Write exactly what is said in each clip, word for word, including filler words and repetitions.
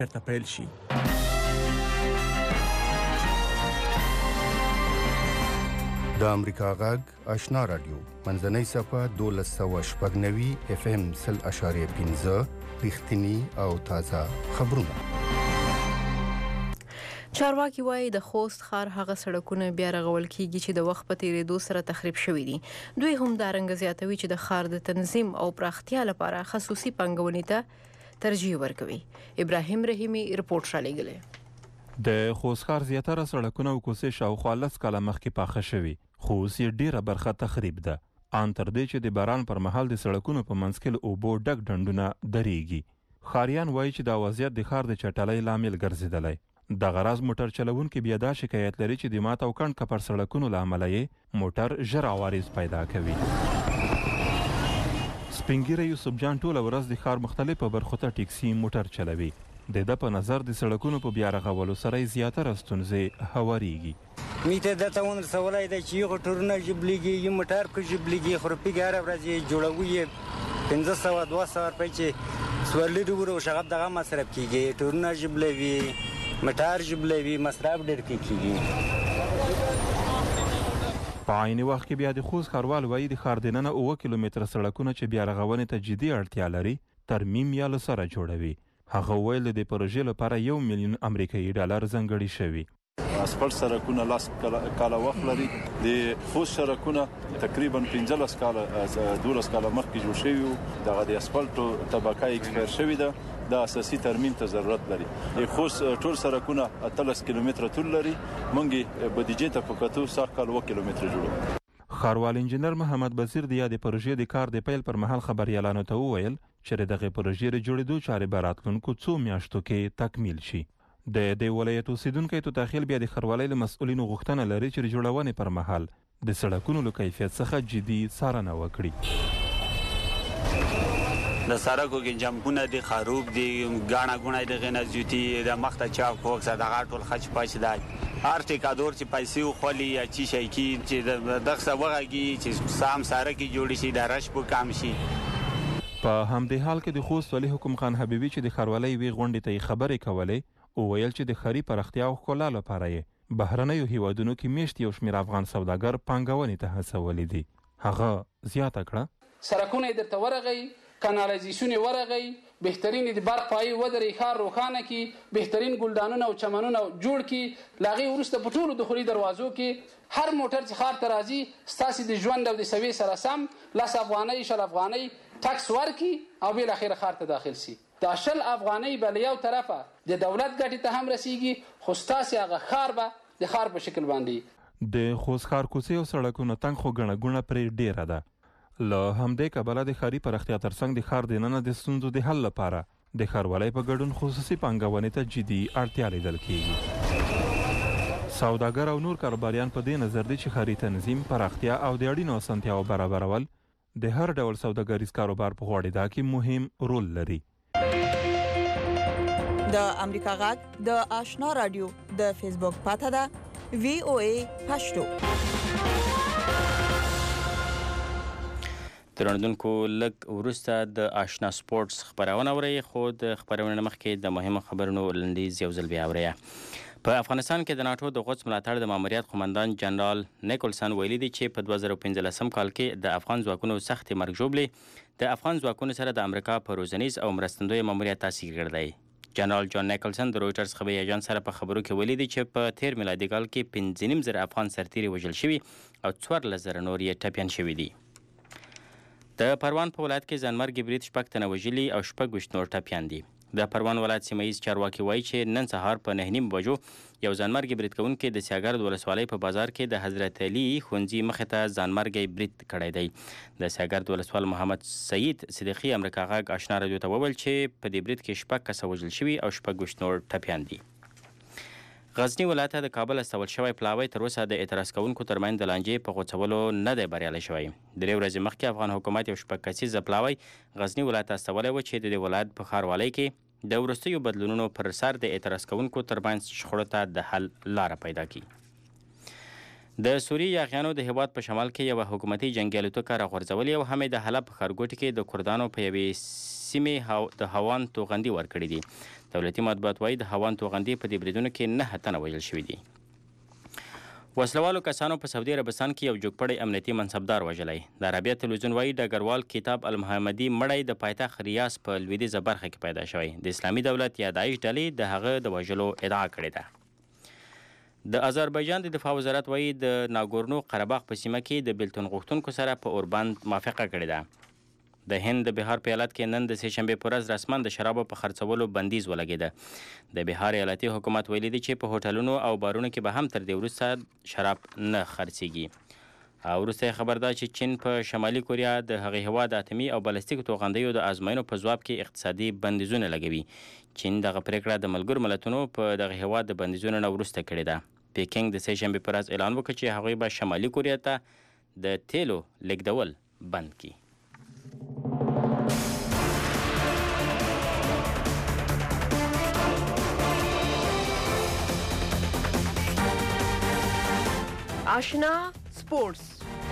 بیرته پیل شي. د امریکا غږ آشنا رادیو منځنۍ صفحه دولس سوه شپږ نوي اف ام سل اشاریه پنځه رښتینی او تازه خبرونه. چارواکي وایي د خوست ښار هغه سړکونه بیا رغول کیږي چې د وخت په تیریدو سره تخریب شوي دي. دوی هم دارنګه زیاتوي چې د ښار د تنظیم او پراختیا لپاره خصوصي پانګونې ته ترجیح ورکوي. ابراهیم رحیمي رپورټ رالیږلی. د خوست ښار زیاتره سړکونه او کوڅې شاوخوا لس کاله مخکې پاخه شوي، خو اوس یې ډیره برخه تخریب ده. ان تر دې چې د باران پر مهال د سړکونو په منځ کې له اوبو ډک ډنډونه درېږي. ښاریان وایي چې دا وضعیت د ښار د چټلۍ لامل ګرځېدلی. دغه راز موټر چلوونکي بیا دا شکایت لري چې د مات او کڼ کپر سړکونو له امله یې موټر ژر عوارض پیدا کوي. سپین ږیری یوسف جان ټوله ورځ د ښار مختلفو برخو ته ټیکسي موټر چلوي. د ده په نظر د سړکونو په بیا رغولو سره یې زیاتره ستونزې هوارېږي. میته دته ونرسولی دی چې یغه ټورونه ژبلیږي، یو موټر که ژبلیږي، خو رپیږي هره ورځ یې جوړوي یې پنځه سوه دوه سوه روپۍ چې سورلي ډوبره و شغب دغه مصرف کېږي، ټورونه ژبلوي، موټر ژبلوي، مصرف ډېر کېږي. په عین وخت کې بیا د خوست ښاروال وایي د ښار دننه اووه کیلومتره سړکونه چې بیا رغونې ته جدي اړتیا لري ترمیم یا له سره جوړوي. هغه ویل د پروژې لپاره یو میلیون امریکایي ډالر ځانګړي شوي. اسفلټ سړکونه لاس کاله وخت لري، د خوست سړکونه تقریبا پنځلس کاله دولس کاله مخکې جوړ شوي وو. دغه د اسفلټو طبقه ایکسپایر شوې ده، دا اساسي ترمیم ته ضرورت لري. د خوست ټول سړکونه اتلس کیلومتره طول لري، موږ بودیجې ته په کتو سږ کال اووه کیلومتره جوړو. ښاروال انجینر محمد بصیر د یادې پروژې د کار د پیل پر مهال خبریالانو ته وویل چې د دغې پروژې د جوړېدو چارې به راتلونکو څو میاشتو کې تکمیل شي. د دې ولایت اوسیدونکی توتاخیل بیا د ښاروالۍ له مسؤلینو غوښتنه لري چې د جوړونې پر مهال د سړکونو له کیفیت څخه جدي څارنه وکړي. د سړکو کې جمپونه دي، خروب دي، ګاڼه ګوڼه دغې نه زیاتي، د مخ ته چاک کوکسه دغه ټول خچ پچ دی. هر ټیکادور چې پیسې وخولي یا چی شي کی چې دغه څه وغږي چې سام سړک جوړ شي، د رش په کم شي. په همدې حال کې د خوست ولي حکم خان حبیبي چې د ښاروالۍ وی غونډې ته خبرې کولې او ویل چې د ښاري پراختیا او ښکلا لپاره یې بهرنیو هیوادونو کې میشت یو شمېر افغان سوداګر پانګونې ته هڅولي دي. هغه زیاته کړه سړکونه درته ورغی، کانالایزیشن ورغی، بهترین د برق پای ودرې، ښار روښانه کی، بهترین ګلدانونه او چمنونه جوړ کی. لاغي ورسته په ټولو دخولي دروازو کې هر موټر چې ښار ته راځي ستاسو د ژوند او د سوي سره سم لس افغانۍ شل افغانۍ ټکس ورکی او بل اخر ښار ته داخل شي. دا شل افغانۍ بل یو طرفه د دولت ګټې ته هم رسیږي، خو ستاسو هغه ښار به د ښار په شکل باندې. د خوست ښار کوڅې او سړکونو تنګ خو ګڼه ګوڼه پرې ډیره ده. له همدې کبله د ښاري پراختیا ترڅنګ د ښار دننه د ستونزو د حل لپاره د ښاروالۍ په ګډون خصوصي پانګونې ته جدي اړتیا لیدل کیږي. سوداګر او نور کاروباریان په دې نظر دي چې ښاري تنظیم، پراختیا او د اړینو اسانتیاوو برابرول د هر ډول سوداګریز کاروبار په غوړېدا کې مهم رول لري. د امریکا غږ د آشنا رادیو د فیسبوک پاته ده وی او ای پښتو. ترندونکو لږ وروسته د آشنا سپورتس خبرونه اورئ، خو د خبرونې مخکې د مهمو خبرونو لنډیز یو ځل بیا اورئ. په افغانستان کې د ناټو د غوڅ ملاتړ د ماموریت قومندان جنرال نیکولسن ویلي دی چې په دوه زره پنځلسم کال کې د افغان ځواکونو سختې مرګ ژوبلې د افغان ځواکونو سره د امریکا په روزنیز او مرستندوی ماموریت تاثیر کړی. جنرال جان نیکولسن د رویټرز خبري ایجنس سره په خبرو کې ویلي دی چې په تیر میلادي کال کې پنځه نیم زره افغان سرتیري وژل شوي او څوارلس زره نور یې ټپیان شوي دي. د پروان په ولایت کې ځانمرګي برید شپږ تنه وژلي او شپږ ویشت نور ټپیان دي. د پروان ولایت سیمه ییز چارواکي وایي چې نن سهار په نهه نیم بجو یو ځانمرګي برید کوونکی د سیاګرد ولسوالۍ په بازار کې د حضرت علي ښوونځي مخې ته ځانمرګي برید کړی دی. د سیاګرد ولسوال محمد سعید صدیقي امریکا غږ آشنا رادیو ته وویل چې په دې برید کې شپږ کسه وژل شوي او شپږ ویشت نور ټپیان دي. غزنی ولایت د کابل استول شوی پلاوی تر اوسه د اعتراض کوونکو ترمنځ د لانجې په غوڅولو نه دی بریالی شوی. درې ورځې مخکې افغان حکومت یو شپږ کسیزه پلاوی غزنی ولایت ته استولی و چې د دې ولایت په ښاروالۍ کې د وروستیو بدلونونو پر سر د اعتراض کوونکو ترمنځ شخړو ته د حل لاره پیدا کړي. د سوریې یاغیانو د هیواد په شمال کې یوه حکومتي جنګي الوتکه راغورځولې او همې د حلب په ښارګوټي کې د کردانو په یوې سیمې د هوان توغندي ورکړي دي. دولتي مطبوعات وایي د هوان توغندي په دې بریدونو کې نه تنه وژل شوي دي. وسلوالو کسانو په سعودي عربستان کې یو جوګپړی امنیتي منصبدار وژلی. د عربیه تلویزیون وایي ډګروال کتاب المحمدي مړی د پایتخت ریاض په لویدیځه برخه کې پیدا شوی. د اسلامي دولت یا داعش ډلې د هغه د وژلو ادعا کړې ده. د آذربایجان د دفاع وزارت وایي د ناګورنو قرهباغ په سیمه کې د بیلتون غوښتونکو سره په اوربند موافقه کړې ده. د هند د بهار په ایالت کې نن د سهشنبې په ورځ رسما د شرابو په خرڅولو بندیز ولګېده. د بهار ایالتي حکومت ویلي دی چې په هوټلونو او بارونو کې به هم تر دې وروسته شراب نه خرڅېږي. او وروسته یې خبر ده چې چین په شمالي کوریا د هغې هېواد اتمي او بالستیک توغندیو د ازموینو په ځواب کې اقتصادي بندیزونه لګوي. چین دغه پرېکړه د ملګرو ملتونو په دغه هېواد د بندیزونو نه وروسته کړې ده. پیکینګ د سهشنبې په ورځ اعلان وکړ چې هغوی به شمالي کوریا ته د تیلو لیږدول بند کړي. آشنا سپورتس.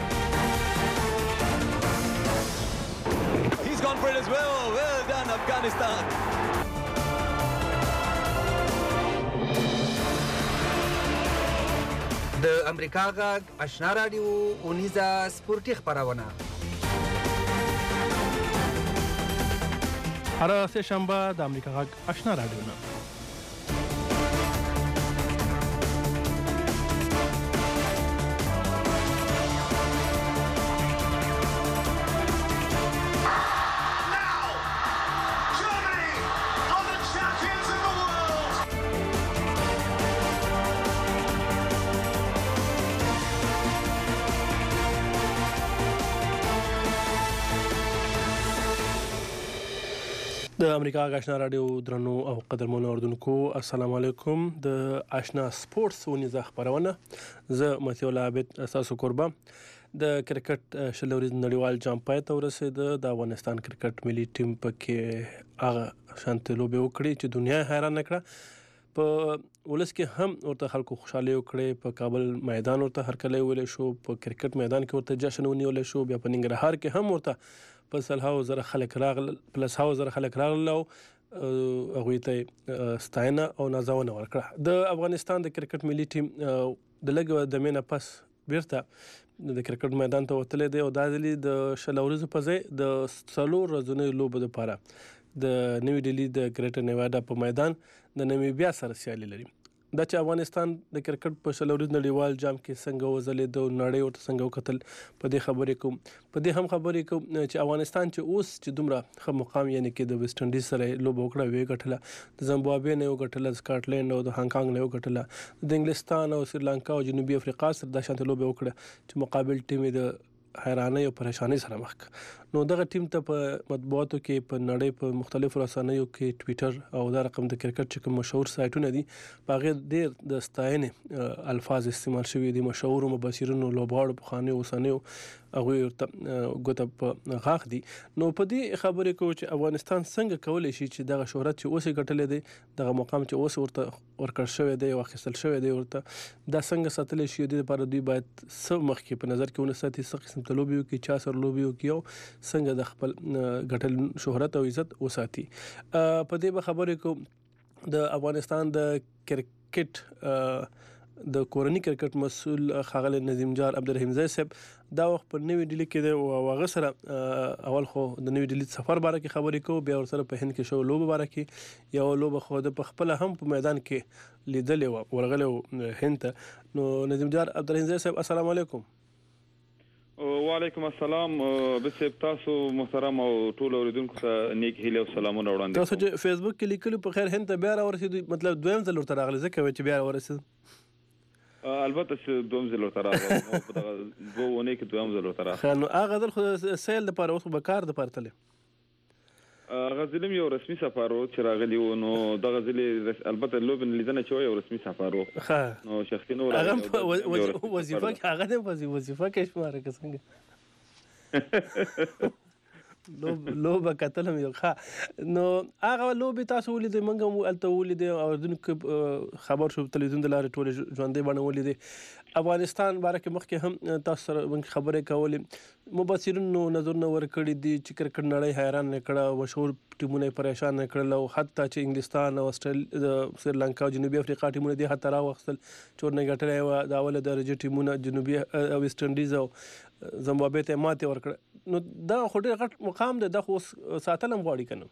He's gone for it as well. Well done, Afghanistan. د امریکا غږ آشنا رادیو اونیزه سپورتي خپرونه. هر سه شنبه د امریکا غږ آشنا رادیو نه د امریکا غږ آشنا رادیو درنو او قدرمنو اوردونکو السلام علیکم. د آشنا سپورتس ونیزه خبرونه زه متیو عابد تاسو قربا. د کرکټ شل ورځې نړیوال جام پای ته ورسېده. د افغانستان کرکټ ملي ټیم پکې هغه شانت لوبې وکړي چې دنیا حیران کړه. په ولس کې هم ورته خلکو خوشاله وکړي. په کابل میدان ورته هرکلی ویلی شو. په کرکټ میدان کې ورته جشن ونیول شو. بیا په ننګرهار کې هم ورته په سلهاو زره خلک راغلل پلس هاو زره خلک راغلل او هغوی ته ستاینه او نازونه ورکړه. د افغانستان د کرکټ ملي ټیم د لږ د مینه پس بیرته د کرکټ میدان ته وتلی دی او دا ځلې د شل ورځو په ځای د څلور ورځنیو لوبو دپاره د نوي ډیلي د ګریټر نیواډا په میدان د نمیبیا سره سیالي لري. دا چې افغانستان د کرکټ په شل ورځ نړیوال جام کې څنګه وځلېد او نړۍ ورته څنګه وکتل په دې خبرې کوم. په دې هم خبرې کوم چې افغانستان چې اوس چې دومره ښه مقام یعنې کې د ویسټ انډیز سره لوبه وکړه ویې ګټله. د زمبابوې نه یې وګټله، سکاټلینډ او د هانګ کانګ نه یې وګټله، د انګلستان او سریلانکا او جنوبي افریقا سره دا شانته لوبه وکړه چې مقابل ټیم یې د حیرانۍ او پریشانۍ سره مخ کړ. نو دغه ټیم ته په مطبوعاتو کې په نړۍ په مختلفو رسنیو کې ټویټر او دا رقم د کرکټ چې کوم مشهور سایټونه دي په هغې ډېر د ستاینې الفاظ استعمال شوي دي. مشهورو مبصرینو، لوبغاړو، پخوانیو اوسنیو هغوی ورته ګوته په غاښ دي. نو په دې خبرې کوو چې افغانستان څنګه کولی شي چې دغه شهرت چې اوس یې ګټلی دی، دغه مقام چې اوس ورته ورکړل شوی دی او اخیستل شوی دی ورته، دا څنګه ساتلی شي. د دې لپاره دوی باید څه مخکې په نظر کې ونساتي، څه قسم ته لوبې وکړي، چا سره لوبې وکړي او څنګه د خپل ګټل شهرت او عزت وساتي. په دې به خبرې کوم د افغانستان د کرکټ د کورني کرکټ مسؤل ښاغلی نظیم جار عبدالرحیم زی صاحب دا وخت په نوي ډیلي کې دی او هغه سره اول خو د نوي ډیلي سفر باره کې خبرې کوو، بیا ورسره په هند کې شوې لوبه باره کې. یوه لوبه خو د په خپله هم په میدان کې لیدلې وه، ورغلی و هند ته. نو نظیم جار عبدالرحیم زی صاحب السلام علیکم. وعلیکم السلام. بسیب تاسو محترم او ټول اوریدونکو ته نیک هیلې او سلامونه وړاندې کوم. تاسو چې فیسبوک کې لیکلي په خیر هند ته بیا راورسېدو، مطلب دویم ځل ورته راغلی ځکه وایي چې بیا راورسېدو. البته چې دویم ځل ورته راغلی، په دغه دوه اونۍ کې دویم ځل ورته راغلی. ښه، نو هغه ځل خو سیل دپاره اوس خو به کار دپاره تللی. هغه ځل هم یو رسمي سفر و چې راغلی و. نو دغه ځل البته لوبې لیدنه چې وه یو رسمي سفر و. ښه، نو شخصي نه هغه په وظیفه کې هغه هم په وظیفه کې شماره که څنګه لوب لوب کتلم یو ښه نو هغه لوبې تاسو ولیدې موږ هم هلته ولیدې اورېدونکو خبر شو په تلویزیون د لارې ټولې ژوندۍ بڼه ولیدې افغانستان باره کې مخکې هم تاسو سره موږ خبرې کولې مبصرینو نظرونه ورکړي دي چې کرکټ نړۍ حیران نه کړه مشهور ټیمونه یې پریشان نه کړل او حتی چې انګلستان او استرالیا سریلانکا او جنوبي افریقا ټیمونه دې حتی راوخیستل چې ورنه ګټلی وه د اوله درجې ټیمونه جنوبي او ویسټ انډیز او زمبابوې ته یې ماتې ورکړه نو دا خو ډېر غټ مقام دی دا خو اوس ساتل هم غواړي که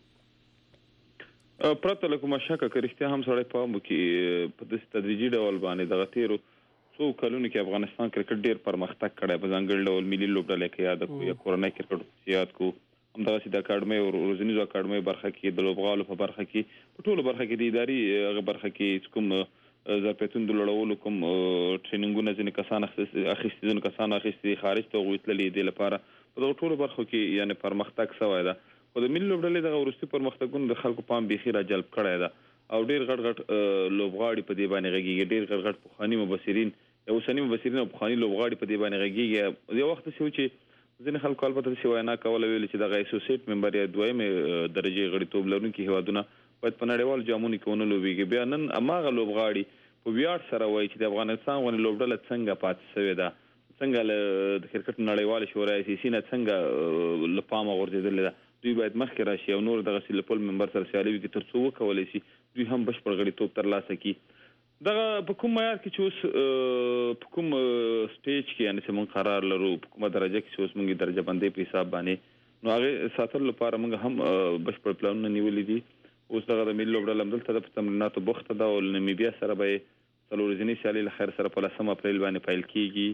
نه پرته له کومه شکه که رښتیا هم سړی پام وکړي په داسې تدریجي ډول باندې دغه تېرو څو کلونو کې افغانستان کرکټ ډېر پرمختګ کړی په ځانګړي ډول ملي لوبډلې کې یاد کړو یا کورنۍ کرکټ یاد کړو همدغسې د اکاډمۍ او روزنیزو اکاډمۍ برخه کې د لوبغالو په برخه کې په ټولو برخه کې د اداري هغه برخه کې کوم ظرفیتونو د لوړولو کوم ټریننګونه ځینې کسان اخیستي ځینو کسانو اخیستي خارج ته هغوی تللي دې لپاره په دغو ټولو برخو کې یعنې پرمختګ سوی ده خو د ملي لوبډلې دغه وروستي پرمختګونو د خلکو پام بیخي را جلب کړی ده او ډېر غټ غټ لوبغاړي په دې باندې غږېږي ډېر غټ غټ پخواني مبصرین اوسني مبصرین او پخواني لوبغاړي په دې باندې غږېږي یو وخت داسې و چې ځینې خلکو البته داسې وینا کوله ویل چې دغه اسوسییټ ممبر یا دویمې درجې غړیتوب لرونکي هیوادونه باید په نړیوالو جامونو کې ونه لوبېږي بیا نن هماغه لوبغاړي په ویاړ سره وایي چې د افغانستان غونې لوبډله څنګه پاتې سوې ده څنګه له د کرکټ نړیوالې شورا اساسي نه څنګه له پامه غورځېدلې ده دوی باید مخکې راشي او نور دغسې له پل ممبر سره سیالي وکړي تر څو وکولی شي دوی هم بشپړ غړیتوب ترلاسه کړي دغه په کوم معیار کې چې اوس په کوم سټیج کې یعنې چې موږ قرار لرو په کومه درجه کې چې اوس موږ درجه بندۍ په حساب باندې نو هغې ساتلو لپاره موږ هم بشپړ پلانونه نیولي دي اوس دغه د ملي لوبډله همدلته ده په تمریناتو بوخته ده او له نمیبیا سره به یې څلور ورځنۍ سیالۍ له خیر سره په لسم اپریل باندې پیل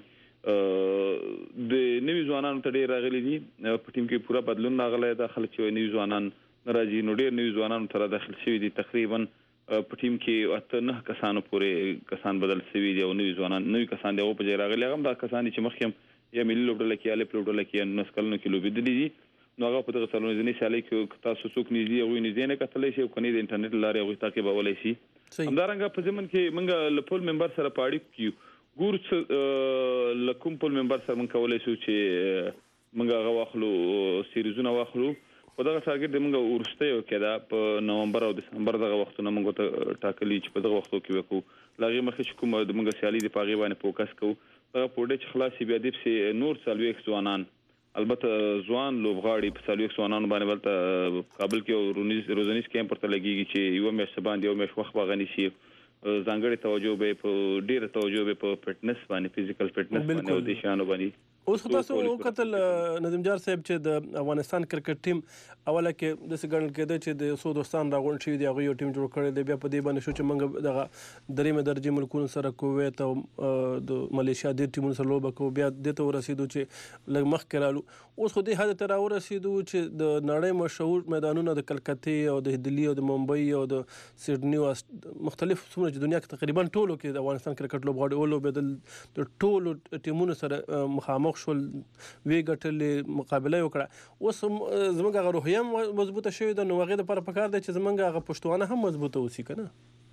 کېږي د نوي ځوانانو ته ډېر راغلي دي په ټیم کې پوره بدلون راغلی ده خلک چې نوي ځوانان نه راځي نو ډېر نوي ځوانانو ته راداخل شوي دي تقریبا په ټیم کې اته نه کسانو پورې کسان بدل شوي دي او نوي ځوانان نوي کسان دي هغو په ځای راغلي هغه هم دا کسان دي چې مخکې هم یا ملي لوبډله کې یا الف لوبډله کې یا نولس کلونو کې لوبېدلي دي نو هغه په دغه څلور ورځنۍ سیالۍ کې که تاسو څوک نږدې هغوی نږدې نه کتلی شي او که نه د انټرنیټ له لارې هغوی تعقیبولی شي همدارنګه په ضمن کې موږ له پل ممبر سره په اړیکو کې یو ګورو څه له کوم پل ممبر سره موږ کولی شو چې موږ هغه واخلو سیریزونه واخلو په دغه ټارګټ د موږ وروستیو کې ده په نومبر او دسمبر دغه وختونه موږ ته ټاکلي چې په دغه وختو کې وکړو له هغې مخکې چې کوم د موږ سیالي دی په هغې باندې فوکس کوو دغه پوډۍ چې خلاص شي بیا دې پسې نور څلوېښت ځوانان البته ځوان لوبغاړي په څلوېښت ځوانانو باندې بلته کابل کې یو روزنیز کیمپ ورته لګېږي چې یوه میاشت باندې یو میاشت وخت به هغه نیسي ځانګړې توجه به یې په ډېره توجه به یې په فټنس باندې فزیکل فټنس باندې او دې شیانو باندې اوس خو تاسو وکتل نظیم جار صاحب چې د افغانستان کرکټ ټیم اوله کې داسې ګڼل کېده چې د څو دوستان راغونډ شوي دي هغوی یو ټیم جوړ کړی دی بیا په دې باندې شو چې موږ دغه درېیمې درجې ملکونو سره کویت او د ملیشیا ډېر ټیمونو سره لوبه کوو بیا دې ته ورسېدو چې لږ مخکې رالو اوس خو دې حد ته راورسېدو چې د نړۍ مشهور میدانونه د کلکتې او د دلي او د ممبئی او د سډني او مختلف څومره چې دنیا کې تقریبا ټولو کې د افغانستان کرکټ لوبغاړي ولوبېدل د ټولو ټیمونو سره مخامخ شول وی ګټلې مقابله یې وکړه اوس زموږ هغه روحیه هم مضبوطه شوې ده نو هغې دپاره پکار دی چې زموږ هغه پښتوانه هم مضبوطه اوسي که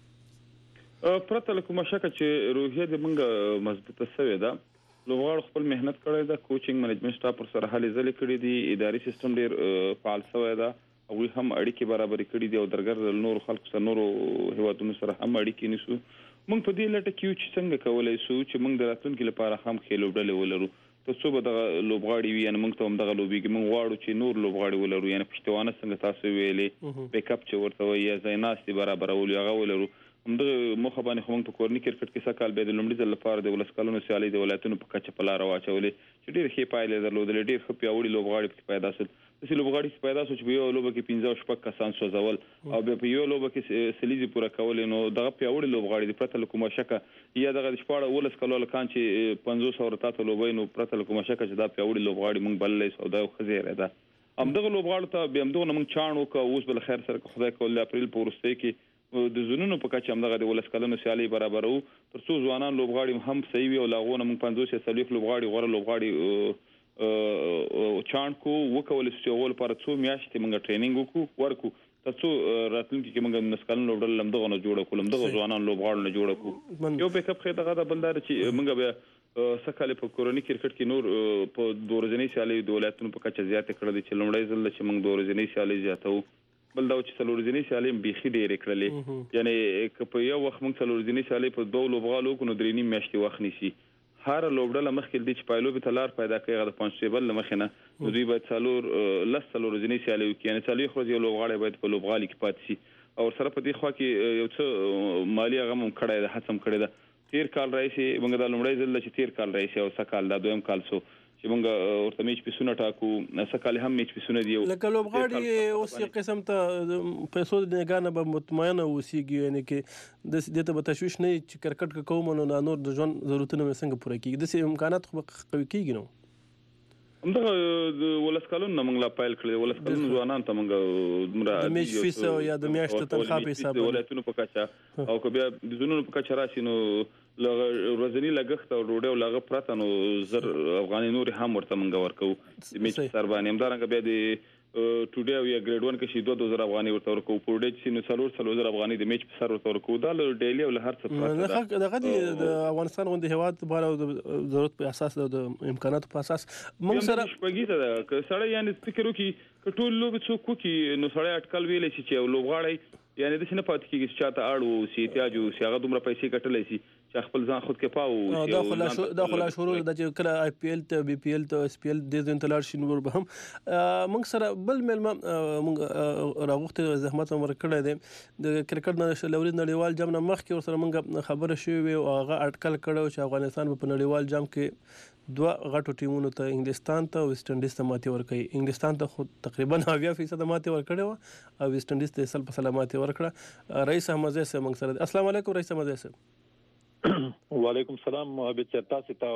نه پرته له کومه شکه چې روحیه د موږ مضبوطه شوې ده لوبغاړو خپل محنت کړی ده کوچینګ منیجمنټ سټاف ورسره هلې ځلې کړي دي اداري سیستم ډېر فعال شوی ده هغوی هم اړیکې برابرې کړي دي او درګر له نورو خلکو سره نورو هیوادونو سره هم اړیکې نیسو موږ په دې لټه کې یو چې څنګه کولی شو چې موږ د راتلونکي لپاره هم ښې لوبډلې ولرو تر څو به دغه لوبغاړي وي یعنې موږ ته هم دغه لوبېږي موږ غواړو چې نور لوبغاړي ولرو یعنې پښتوانه څنګه تاسو ویلې بیک اپ چې ورته وایي یا ځای ناستې برابرولو هغه ولرو همدغه موخه باندې خو موږ په کورني کرکټ کې سږ کال بیا د لومړي ځل لپاره د ولس کلونو سیالۍ د ولایتونو په کچه په لاره واچولې چې ډېرې ښې پایلې یې درلودلې ډېر ښه پیاوړي لوبغاړي پکې پیدا شول داسې لوبغاړي چې پیدا شول چې په یوه لوبه کې پنځه او شپږ کسان سوځول او بیا په یوه لوبه کې سلیزې پوره کولې نو دغه پیاوړي لوبغاړي دي پرته له کومه شکه یا دغه د شپاړه اوولس کلو هلکان چې پنځوس او تا ته لوبوي نو پرته له کومه شکه چې دا پیاوړي لوبغاړي موږ بللی سو دا یو ښه زیری ده همدغه لوبغاړو ته بیا همدغه نه موږ چاڼ وکړه اوس به له خیر سره که خدای کول د اپریل په وروستۍ کې د زونونو په کچه همدغه د ولس کلونو سیالۍ برابرو تر څو ځوانان لوبغاړي هم صحیح وي او له هغو نه موږ پنځوس یا څلوېښت لوبغاړي غوره لوبغاړي چاڼ کړو وکولی شو چې هغو لپاره څو میاشتې موږ ټریننګ وکړو ورکړو تر څو راتلونکي کې موږ نولس کلن لوبډله همدغه نه جوړه کړو همدغه ځوانان لوبغاړو نه جوړه کړو یو بیک اپ ښې دغه ده بل دا ده چې موږ بیا سکهاله په کورني کرکټ کې نور په دوه ورځنۍ سیالۍ د ولایتونو په کچه زیاتې کړې چې لومړی ځل چې موږ دوه ورځنۍ سیالۍ زیاتو بل دا چې څلور ورځنۍ سیالۍ بيخي ډېرې کړلې یعنی که په یو وخت موږ څلور ورځنۍ سیالۍ په دوه لوبغالو کو نو درې نیم میاشتې وخت نیسي هر لوبډله مخکې د چې پایلو به تلار پیدا کوي غو پنځه بل مخنه نو دوی باید څلور لس څلور ورځنۍ سیالۍ کوي یعنی څلور خو یو لوبغاړی باید په لوبغالي کې پاتې شي او سره په دې خوا کې یو څه مالی غم کړی ده هڅم کړی ده تیر کال رئیسي موږ د لومړی ځل چې تیر کال رئیسي او سکهال دا دویم کال سو چې موږ ورته میچ پیسونه ټاکو سکهال هم میچ پیسونه دیو لکه لوبغاړي اوس یو قسم ته پیسو د نگانه به مطمئنه اوسېږي یعنی کې د دې ته به تشویش نه چې کرکټ کوم نو نور د ژوند ضرورتونه مې څنګه پوره کیږي د سې امکانات خو قوي کیږي نو همدغه د ولسکالون نه موږ لا پایل کړی ولسکالون ځوانان ته موږ دومره د میچ فیس او یا د میاشتې تنخواه په حساب ولایتونو په کچه او که بیا د زونونو په کچه راشي نو لغه ورځنی لګښت او ډوډۍ او لغه پراته نو زر افغاني نور هم ورته موږ ورکو د میچ سر باندې همدارنګه بیا د ټوډے او یا ګریډ ون کې شي دوه دوه زره افغاني ورته ورکو پورډې چې نو څلور څلور زره افغاني د میچ په سر ورته ورکو دا له ډیلی او له هر څه پراته دغه د افغانستان غونډه هواد په اړه ضرورت په اساس د امکاناتو په اساس موږ سره شپږی ده که سړی یعنی فکر وکړي که ټول لوب څوک وکړي نو سړی اټکل ویلې شي چې لوبغاړی یعنی د شنه پات کېږي چې چاته اړو سی احتیاج او سی هغه دومره پیسې کټلې شي چې خپل ځان خود کې پاو دا خلا شو دا خلا شروع د چې کله آی پی ایل ته بي پی ایل ته اس پی ایل د دې انتلار شي نور به هم موږ سره بل ملما موږ راغوخته زحمت مر کړی دی د کرکټ نه لوري نړیوال جام نه مخکې ور سره موږ خبره شوې او هغه اټکل کړو چې افغانستان په نړیوال جام کې دوه غټو ټیمونو ته انګلستان ته او ویسټ انډیز ته ماتې ورکړي انګلستان ته خو تقریبا اویا فیصد ماتې ورکړي او ویسټ انډیز ته سل په سل ماتې ورکړه رئیس احمد زی سره موږ سره السلام علیکم رئیس احمد زی سره وعلیکم السلام عابد چرتا ستا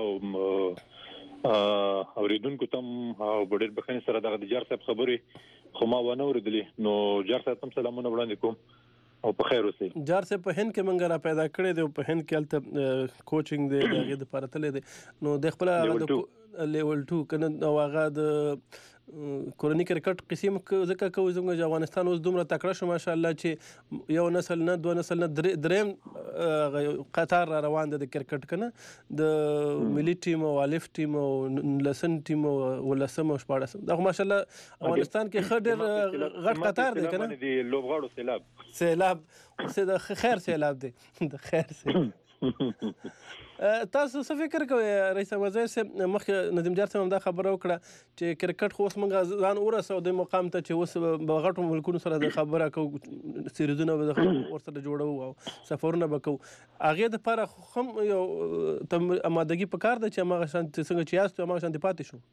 اوریدونکو تم او ډېر بخښنې سره دغه د جار صاحب خبرې خو ما ونه اوریدلې نو جار صاحب تم سلامونه وړاندې کوم او په خیر اوسئ جار صاحب په هند کې منګه را پیدا کړی دی په هند کې الته کوچینګ دی دغه د لپاره تللی دی نو د خپل لیول ټو کنه او هغه د کورنی کرکټ قسم ځکه کوي زموږ افغانستان اوس دومره تکړه شو ماشاءالله چې یو نسل نه دوه نسل نه دریم قطار را روان دی د کرکټ کنه د ملي ټیم او الف ټیم او لسن ټیم او ولسم او شپاړس دا ماشاءالله افغانستان کې خډر غټ قطار دی کنه د لوبغاړو سیلاب سیلاب څه د خیر سیلاب دی د خیر سیلاب تاسو څه فکر کوئ رئیس احمد زی مخکې ندیم جار صاحب دا خبره وکړه چې کرکټ خو اوس موږ ځان ورسو د مقام ته چې اوس په غټو ملکونو سره د خبره کوو سیریزونه به ورسره جوړو او سفرونه به کوو هغې دپاره هم یو امادګي پکار ده چې هماغه شانتې څنګه چې یاستو هماغه شانتې پاتې شو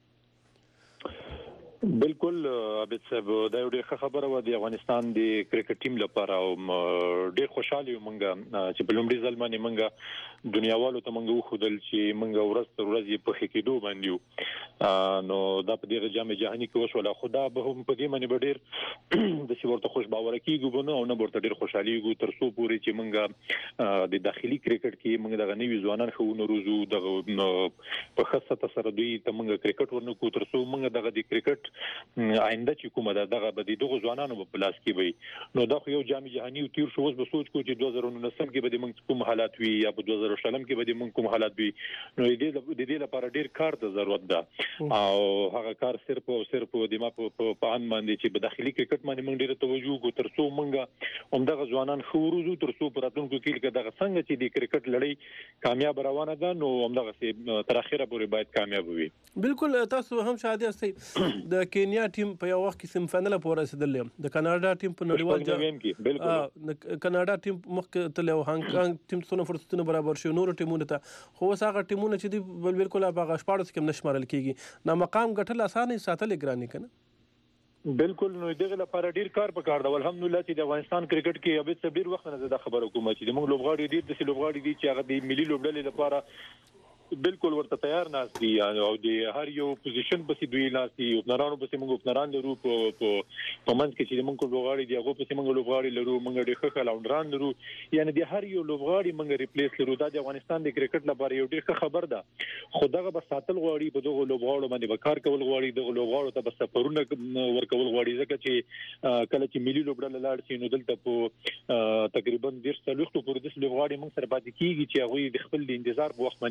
بالکل عابد صاحب دا یو ډېره خبره وه د افغانستان د کرکټ ټیم لپاره او ډېر خوشحاله یو موږ چې په لومړي ځل باندې موږ دنیاوالو ته موږ وښودل چې موږ ورځ تر ورځې په ښه کېدو باندې یو نو دا په دغه جام جهاني کې وشوله خو دا به هم په دې باندې به ډېر داسې ورته خوش باوره کېږو به نه او نه به ورته ډېر خوشحالېږو تر څو پورې چې موږ د داخلي کرکټ کې موږ دغه نوي ځوانان ښه ونروزو دغه په ښه سطح سره دوی ته موږ کرکټ ورنکړو تر څو موږ دغه د کرکټ آینده چې کومه ده دغه به د دغو ځوانانو په لاس کې وي نو دا خو یو جام جهاني تیر شو اوس به سوچ کوو چې دوه زره نولسم کې به د موږ کوم حالات وي یا په دوه زره شلم کې به د موږ کوم حالات وي نو د دې لپاره ډېر کار ته ضرورت ده او هغه کار صرف او صرف د ما په ان باندې چې په داخلي کرکټ باندې موږ ډېر توجه وکړو تر څو موږ همدغه ځوانان ښه وروزو تر څو په راتلونکو کې لکه دغه څنګه چې د کرکټ لړۍ کامیاب روانه ده نو همدغسې تر اخره پورې باید کامیاب وي بالکل تاسو هم شاهد یاستئ د کینیا ټیم په یو وخت کې سیم فائنل پورې رسیدلی د کاناډا ټیم په نړیوال جام د کاناډا ټیم مخکې تللی او هانګ کانګ ټیم څونه فرصتونه برابر شوي نورو ټیمونو ته خو اوس هغه ټیمونه چې دي بالکل په هغه شپاړسو کې هم نه شمارل کېږي نامقام ګټل اسانه ساتل ګرانې که نه بالکل نو دغه لپاره ډیر کار پکار دی الحمدلله چې د افغانستان کرکټ کې ابد څه ډیر وخت نه دا خبره کوم چې موږ لوبغاړي دي د لوبغاړي دي چې هغه د ملي لوبډلې لپاره بالکل ورته تیار ناست دي او د هر یو پوزیشن په سي دوی لاس دي اوپنرانو په سي موږ اوپنران لرو په په منځ کې چې موږ لوبغاړي دي هغه په سي موږ لوبغاړي لرو موږ ډېر ښه کلاونډران لرو یعنی د هر یو لوبغاړي موږ ریپلیس لرو دا د افغانستان د کرکټ لپاره یو ډېر ښه خبر ده خو دغه به ساتل غواړي په دغه لوبغاړو باندې به کار کول غواړي دغه لوبغاړو ته به سفرونه ورکول غواړي ځکه چې کله چې ملي لوبډله لاړ شي نو دلته په تقریبا ډېر څلوېښتو پورې داسې لوبغاړي موږ سره پاتې کېږي چې هغوی د خپل د انتظار په وخت باندې نو که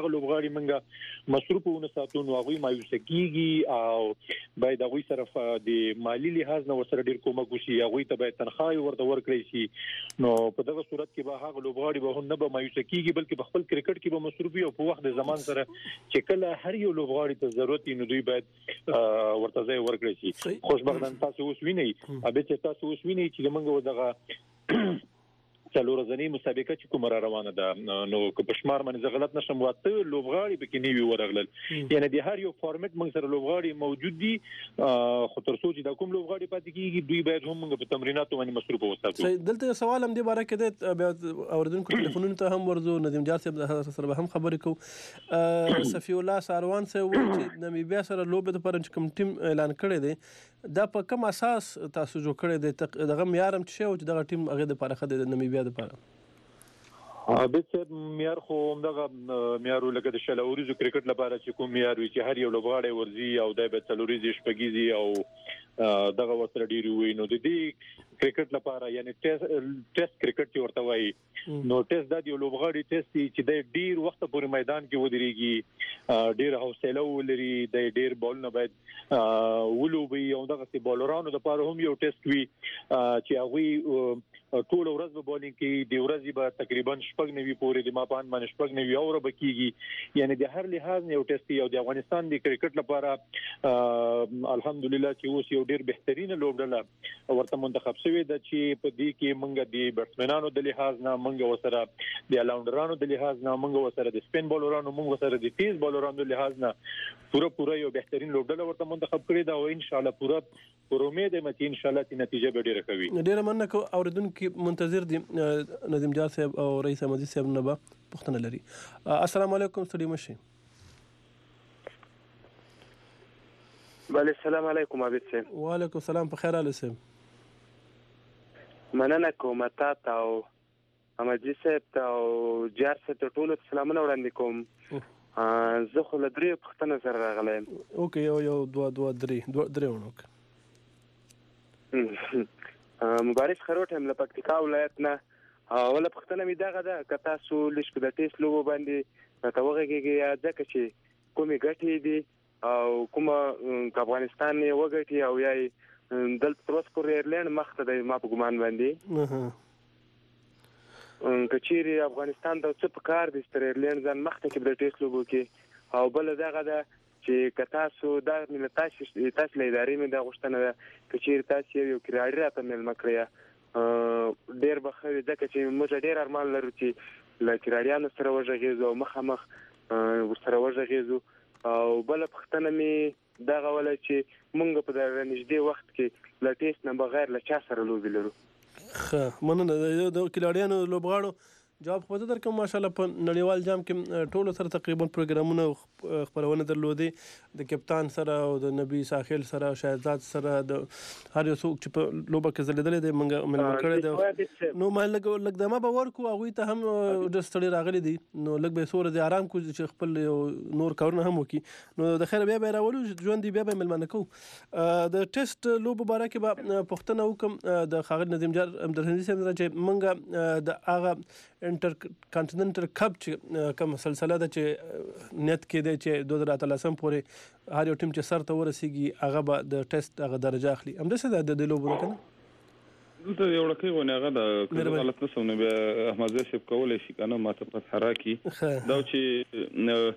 هغه لوبغاړي منګه مصروف ونه ساتو نو هغه مایوس کیږي او باید هغه سره د مالی لحاظ نه وسره ډیر کومک وشي هغه ته باید تنخواه ورته ورکړي شي نو په دغه صورت کې به هغه لوبغاړي به نه به مایوس کیږي بلکې په خپل کرکټ کې به مصروف وي او په وخت د زمان سره چې کله هر یو لوبغاړي ته ضرورت وي نو دوی باید ورته ځای ورکړي شي خوشبختانه تاسو اوس وینئ ابه چې تاسو اوس وینئ چې موږ دغه څلور ځنی مسابقه چې کوم را روانه ده نو که په شمار باندې زه غلط نشم واته لوبغاړي به کې نیوي ورغلل یعنی د هر یو فارمټ موږ سره لوبغاړي موجود دي خو تر څو چې د کوم لوبغاړي پاتې کیږي دوی باید هم موږ په تمریناتو باندې مصروف وساتو. دلته سوال هم دی باره کې د بیا اوردونکو ټلیفونونو ته هم ورزو ندیم جار صاحب سره به هم خبرې کوو. صفی الله ساروان صاحب وایي چې نامیبیا سره لوبې لپاره چې کوم ټیم اعلان کړی دی دا په کوم اساس تاسو جوړ کړی دی دغه معیار هم چې او چې دغه ټیم هغه د لپاره خدای د نامیبیا لپاره ابد معیار خو دغه معیار لکه د شلوريزو کرکټ لپاره چې کوم معیار وي چې هر یو لوبغاړی ورزي او د به څلوريزي شپږيزي او دغه وسره ډیر وي نو د دې کرکټ لپاره یعنی ټیسټ ټیسټ کرکټ چې ورته وایي نو ټیسټ د یو لوبغاړي ټیسټ چې د ډیر وخت پورې میدان کې ودرېږي ډیر حوصله ولري د ډیر بال نه باید ولوبي او دغه سي بالرانو لپاره هم یو ټیسټ وي چې هغه ټول ورځ به بولینګ کې دی ورځې به تقریبا شپږ نوي پورې د ماپان باندې شپږ نوي اور به کیږي یعنی د هر لحاظ یو ټیسټ یو د افغانستان د کرکټ لپاره الحمدلله چې اوس یو ډیر بهترینه لوبډله ورته منتخب شوی د چې په دې کې موږ د بیټسمنانو د لحاظ نه موږ وسره د الاونډرانو د لحاظ نه موږ وسره د سپین بولرانو موږ وسره د تیز بولرانو د لحاظ نه پوره پوره یو بهترین لوبډله ورته منتخب کړی دا او ان شاء الله پوره پر امید یم چې ان شاء الله نتیجه به ډیره کوي. ډیره مننه کو اوریدونکو منتظر دي ندیم جار صاحب او رئیس احمدي صاحب نه به پوښتنه لري. السلام علیکم ستړي مشي. بله السلام علیکم عابد صاحب. وعلیکم السلام په خیر اله صاحب. مننه کوم تاسو او احمدي صاحب ته او جار صاحب ته ټول سلامونه وړاندې کوم. زه خو له درې پوښتنو سره راغلی یم. اوکې یو یو دوه دوه درې دوه درې ونه مبارک خروټ هم له پکتیکا ولایت نه اوله پښتنه می دغه ده که تاسو لږ په د ټیسټ لوبو باندې راته وغږیږئ یا ځکه چې کومې ګټې دي او کومه که افغانستان یې وګټي او یا یې دلته تر اوسه پورې ایرلینډ مخته دی ما په ګمان باندې که چیرې افغانستان ته څه په کار دي چې تر ایرلینډ ځان مخته کړي په د ټیسټ لوبو کې او بله دغه ده چې که تاسو دا مې تاسو تاسو له ادارې مې دا غوښتنه ده که چیرې تاسو یو کرایډي راته میلمه کړئ ډېر به ښه وي ځکه چې موږ ډېر ارمان لرو چې له کرایډیانو سره وغږېږو او مخامخ ورسره وغږېږو او بله پوښتنه مې دغه وله چې موږ په دغه نږدې وخت کې له ټیسټ نه بغیر له چا سره لوبې لرو. ښه مننه د کلاډیانو لوبغاړو جواب خو در کوم ماشاءالله په نړیوال جام کې ټولو سره تقریبا پروګرامونه خبرونه درلودې د کپتان سره او د نبی ساحل سره شهزاد سره د هر یو څوک چې په لوبه کې زلیدل دي موږ ملګری کړی دی نو ما لګ لګ دمه به ورکو هغه ته هم د ستړي راغلي دي نو لګ به سور دي آرام کو چې خپل نور کارونه هم وکي نو د خیر بیا به راولو ژوند دی بیا به ملمنه کو د ټیسټ لوبه باره کې به پښتنه وکم د خالد ندیم جار عبدالحمید صاحب چې موږ د هغه انټر کانټیننټل کپ چې کوم سلسله ده چې نیت کې دی چې دوه زره اتلسم پورې هر یو ټیم چې سر ته ورسیږي هغه به د ټیسټ هغه درجه اخلي همداسې ده د لوبو کنه دلته یو لکه ونه هغه د غلط نسو نو بیا احمد زیب کولای شي کنه ماته په حراکي دا چې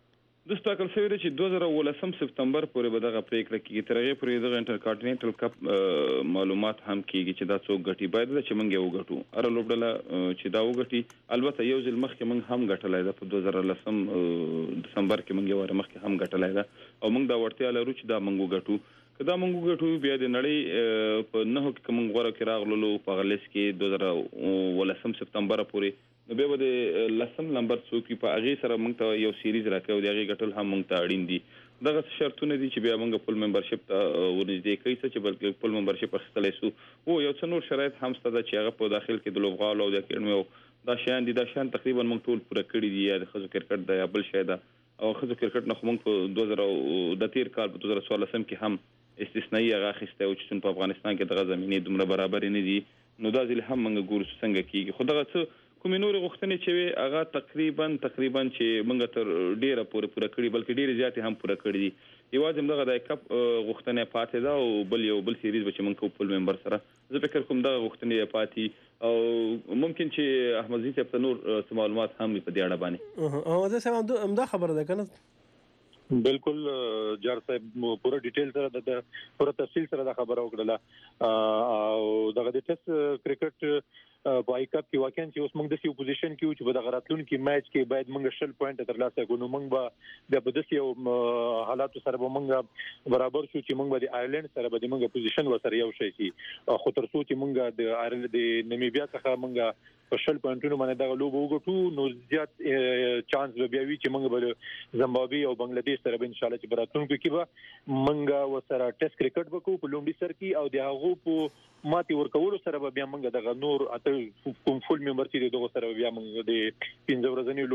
د ستاکل سوي چې دوه زره ولسم سپتمبر پورې به دغه پریکړه کیږي ترغه پورې دغه انټر کانټیننټل کپ معلومات هم کیږي چې دا څوک غټي باید چې موږ یو غټو اره لوبډله چې دا وغټي البته یو ځل مخکې موږ هم غټلای دا په دوه زره لسم دسمبر کې موږ یو مخکې هم غټلای دا او موږ دا ورتیا لرو چې دا موږ غټو کدا موږ غټو بیا د نړۍ په نهو کې موږ غوړه کې راغلو په غلیس کې دوه زره ولسم سپتمبر پورې نو به د لسم نمبر څوک په هغه سره موږ ته یو سیریز راکوي د هغه غټل هم موږ ته اړین دي دغه شرطونه دي چې بیا موږ فل ممبرشپ ته ورنږدې کوي چې بلکې فل ممبرشپ اخیستلی سو او یو څه نور شرایط هم ستاسو چې هغه په داخل کې د لوبغاړو او د اکیډمي دا شیان دي دا شیان تقریبا موږ ټول پوره کړی دي یا د خزو کرکټ د یا بل شی دا او خزو کرکټ نه موږ په دوه زره د تیر کال په دوه زره څوارلسم کې هم استثنایی هغه اخیسته او چې په افغانستان کې دغه زمینه دومره برابر نه دي نو دا ځل هم موږ ګورو څنګه کیږي خو دغه څه کومې نور غوښتنې چې وي هغه تقریبا تقریبا چې موږ تر ډیره پورې پوره کړي بلکې ډیره زیاتې هم پوره کړي دي. یوازې دغه د کپ غوښتنې پاتې ده او بل یو بل سیریز به چې موږ کوو پول ممبر سره زه فکر کوم دغه غوښتنې پاتې او ممکن چې احمد زی صاحب ته نور څه معلومات هم په دې اړه باندې او زه سم همدا خبره ده کنه. بالکل جار صاحب پوره ډیټیل سره د پوره تفصیل سره دا خبره وکړه او دغه د ټیسټ کرکټ په آی کپ کې واقعا چې اوس موږ د یو پوزیشن کې چې په دغه راتلونکي میچ کې باید موږ شل پوینټ ترلاسه کړو نو موږ به د په داسې یو حالاتو سره به موږ برابر شو چې موږ به د آیرلند سره به د موږ پوزیشن ورسره یو شي چې خو تر څو چې موږ د آیرلند د نمیبیا څخه موږ په شل پوینټونو باندې دغه لوبه وګټو نو زیات چانس به بیا وي چې موږ به زمبابوي او بنگلاديش سره به ان شاء الله چې براتونکو کې به موږ ورسره ټیسټ کرکټ وکړو په لومړي سر کې او د هغه په ماتي ورکولو سره به بیا موږ دغه نور اته کوم فول ممبر چې دغه سره بیا موږ د پنځه ورځې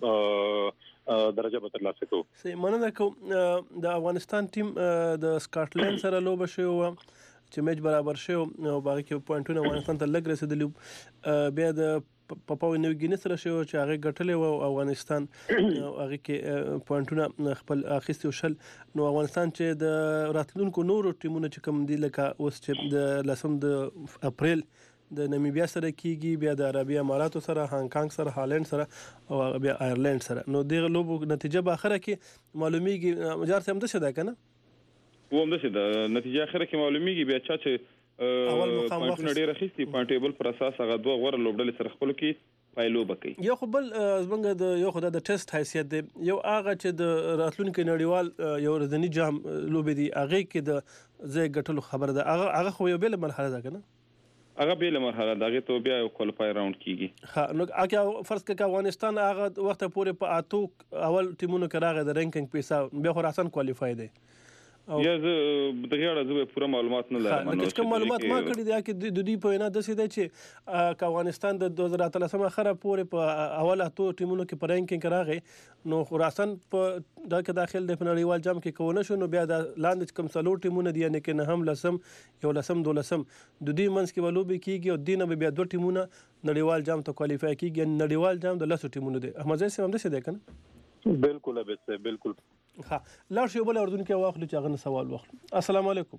لوبو درجه به ترلاسه کوو. سي مننه کوم د افغانستان ټیم د سکاټلند سره لوبه شوی چې میچ برابر شو او باقي کې پوینټونه افغانستان ته لګ رسیدلی بیا د پاپاو نیو ګینی سره شو چې هغه ګټلې و افغانستان هغه کې پوینټونه خپل اخیستي شل نو افغانستان چې د راتلونکو نورو ټیمونو چې کوم دی لکه اوس چې د لسم د اپریل د نمیبیا سره کیږي بیا د عربي اماراتو سره هانګ کانګ سره هالند سره او بیا آیرلند سره نو دغه لوبو نتیجه به اخره کې معلومیږي مجار ته هم څه ده کنه و هم داسې د نتیجه اخره کې معلومیږي بیا چا چې اول مقام پوینټونه ډیر اخیستي پوینټ ټیبل پر اساس هغه دوه غوړه لوبډلې سره خپل کې پایلو بکې یو خو بل زمونږ د یو خدای د ټیسټ حیثیت دی یو هغه چې د راتلونکو نړیوال یو ورځنی جام لوبې دی هغه کې د زه ګټلو خبر ده هغه هغه خو یو بل مرحله ده کنه هغه بیل مرحله دغه ته بیا یو کوالیفای راوند کیږي. ها نو اګه فرض کړه افغانستان هغه وخت پورې په اتو اول ټیمونو کې راغی د رینکینګ پیسه بیا خو راسن کوالیفای دی یا زه دغه اړه زه پوره معلومات نه لرم نو چې کوم معلومات ما کړی دی چې د دې په وینا د سې دی چې افغانستان د دوه زره اتلسم اخره پورې په اول اتو ټیمونو کې په رینکینګ راغی نو خراسان په دا کې داخل د نړیوال جام کې کوونه شو نو بیا د لاندې کوم څلور ټیمونه دي یعنی کې نه هم لسم یو لسم دولسم د دې منځ کې ولوبي کیږي او دینه بیا دوه ټیمونه نړیوال جام ته کوالیفای کیږي نړیوال جام د لسو ټیمونو دی احمد زئی سم د څه دی کنه بالکل به بالکل ها لاړ شو بل اردن کې واخلو چې هغه سوال واخلو. السلام علیکم.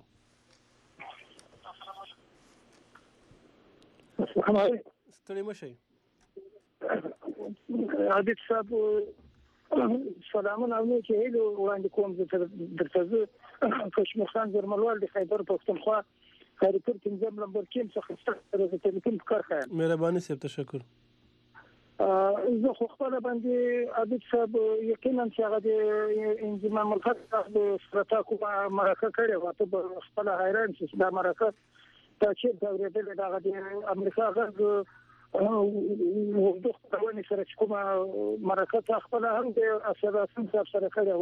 السلام علیکم. ستړي مشي. عادت صاحب سلامونه نو چې هلو وړاندې کوم درته زه کشمیر خان زرملوال د خیبر پښتونخوا خیرپور تنظیم نمبر کیم څخه ستاسو د ټلیفون کار خیر. مهرباني سي تشکر. زه خو خپل باندې عادت صاحب یقینا چې هغه د انضمام الخط د سرتا کومه مرکه کړې و ته خپل حیران چې دا مرکه تا چې دا ورته د هغه د امریکا غږ وګړو خپلونه سره کومه مرکه تا خپل هم د اساسن سره کړې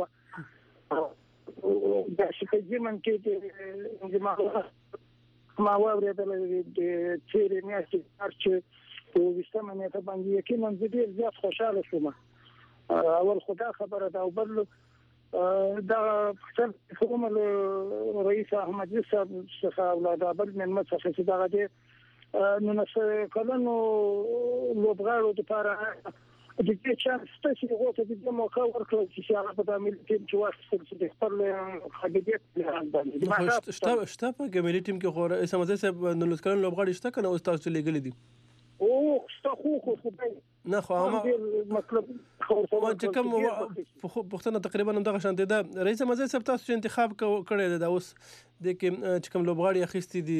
و دا چې په ځمن کې د انضمام الخط ما ورته د چیرې میاشتې چې او وستمه نه ته باندې یقینا ډیر زیات خوشاله شوم اول خدا خبره دا او بل دا څنګه کوم رئیس احمد صاحب څخه اولاد بل من مڅخه چې دا غدي نو نس کلنو لوبغاړو د لپاره د دې چانس چې غوته د دې موقع ورکړل چې هغه په عمل کې چې واسطه چې د خپل خبريت باندې شته شته په ګمري ټیم کې خو اسمه زه صاحب نو لسکلن لوبغاړي شته کنه او تاسو لګل دي او ستا خو خو نه خو ما مطلب خو چې کوم پښتنه تقریبا هم دغه شانته ده رئیس مزه صاحب تاسو چې انتخاب کړی دا اوس د چې کوم لوبغاړي اخیستي دي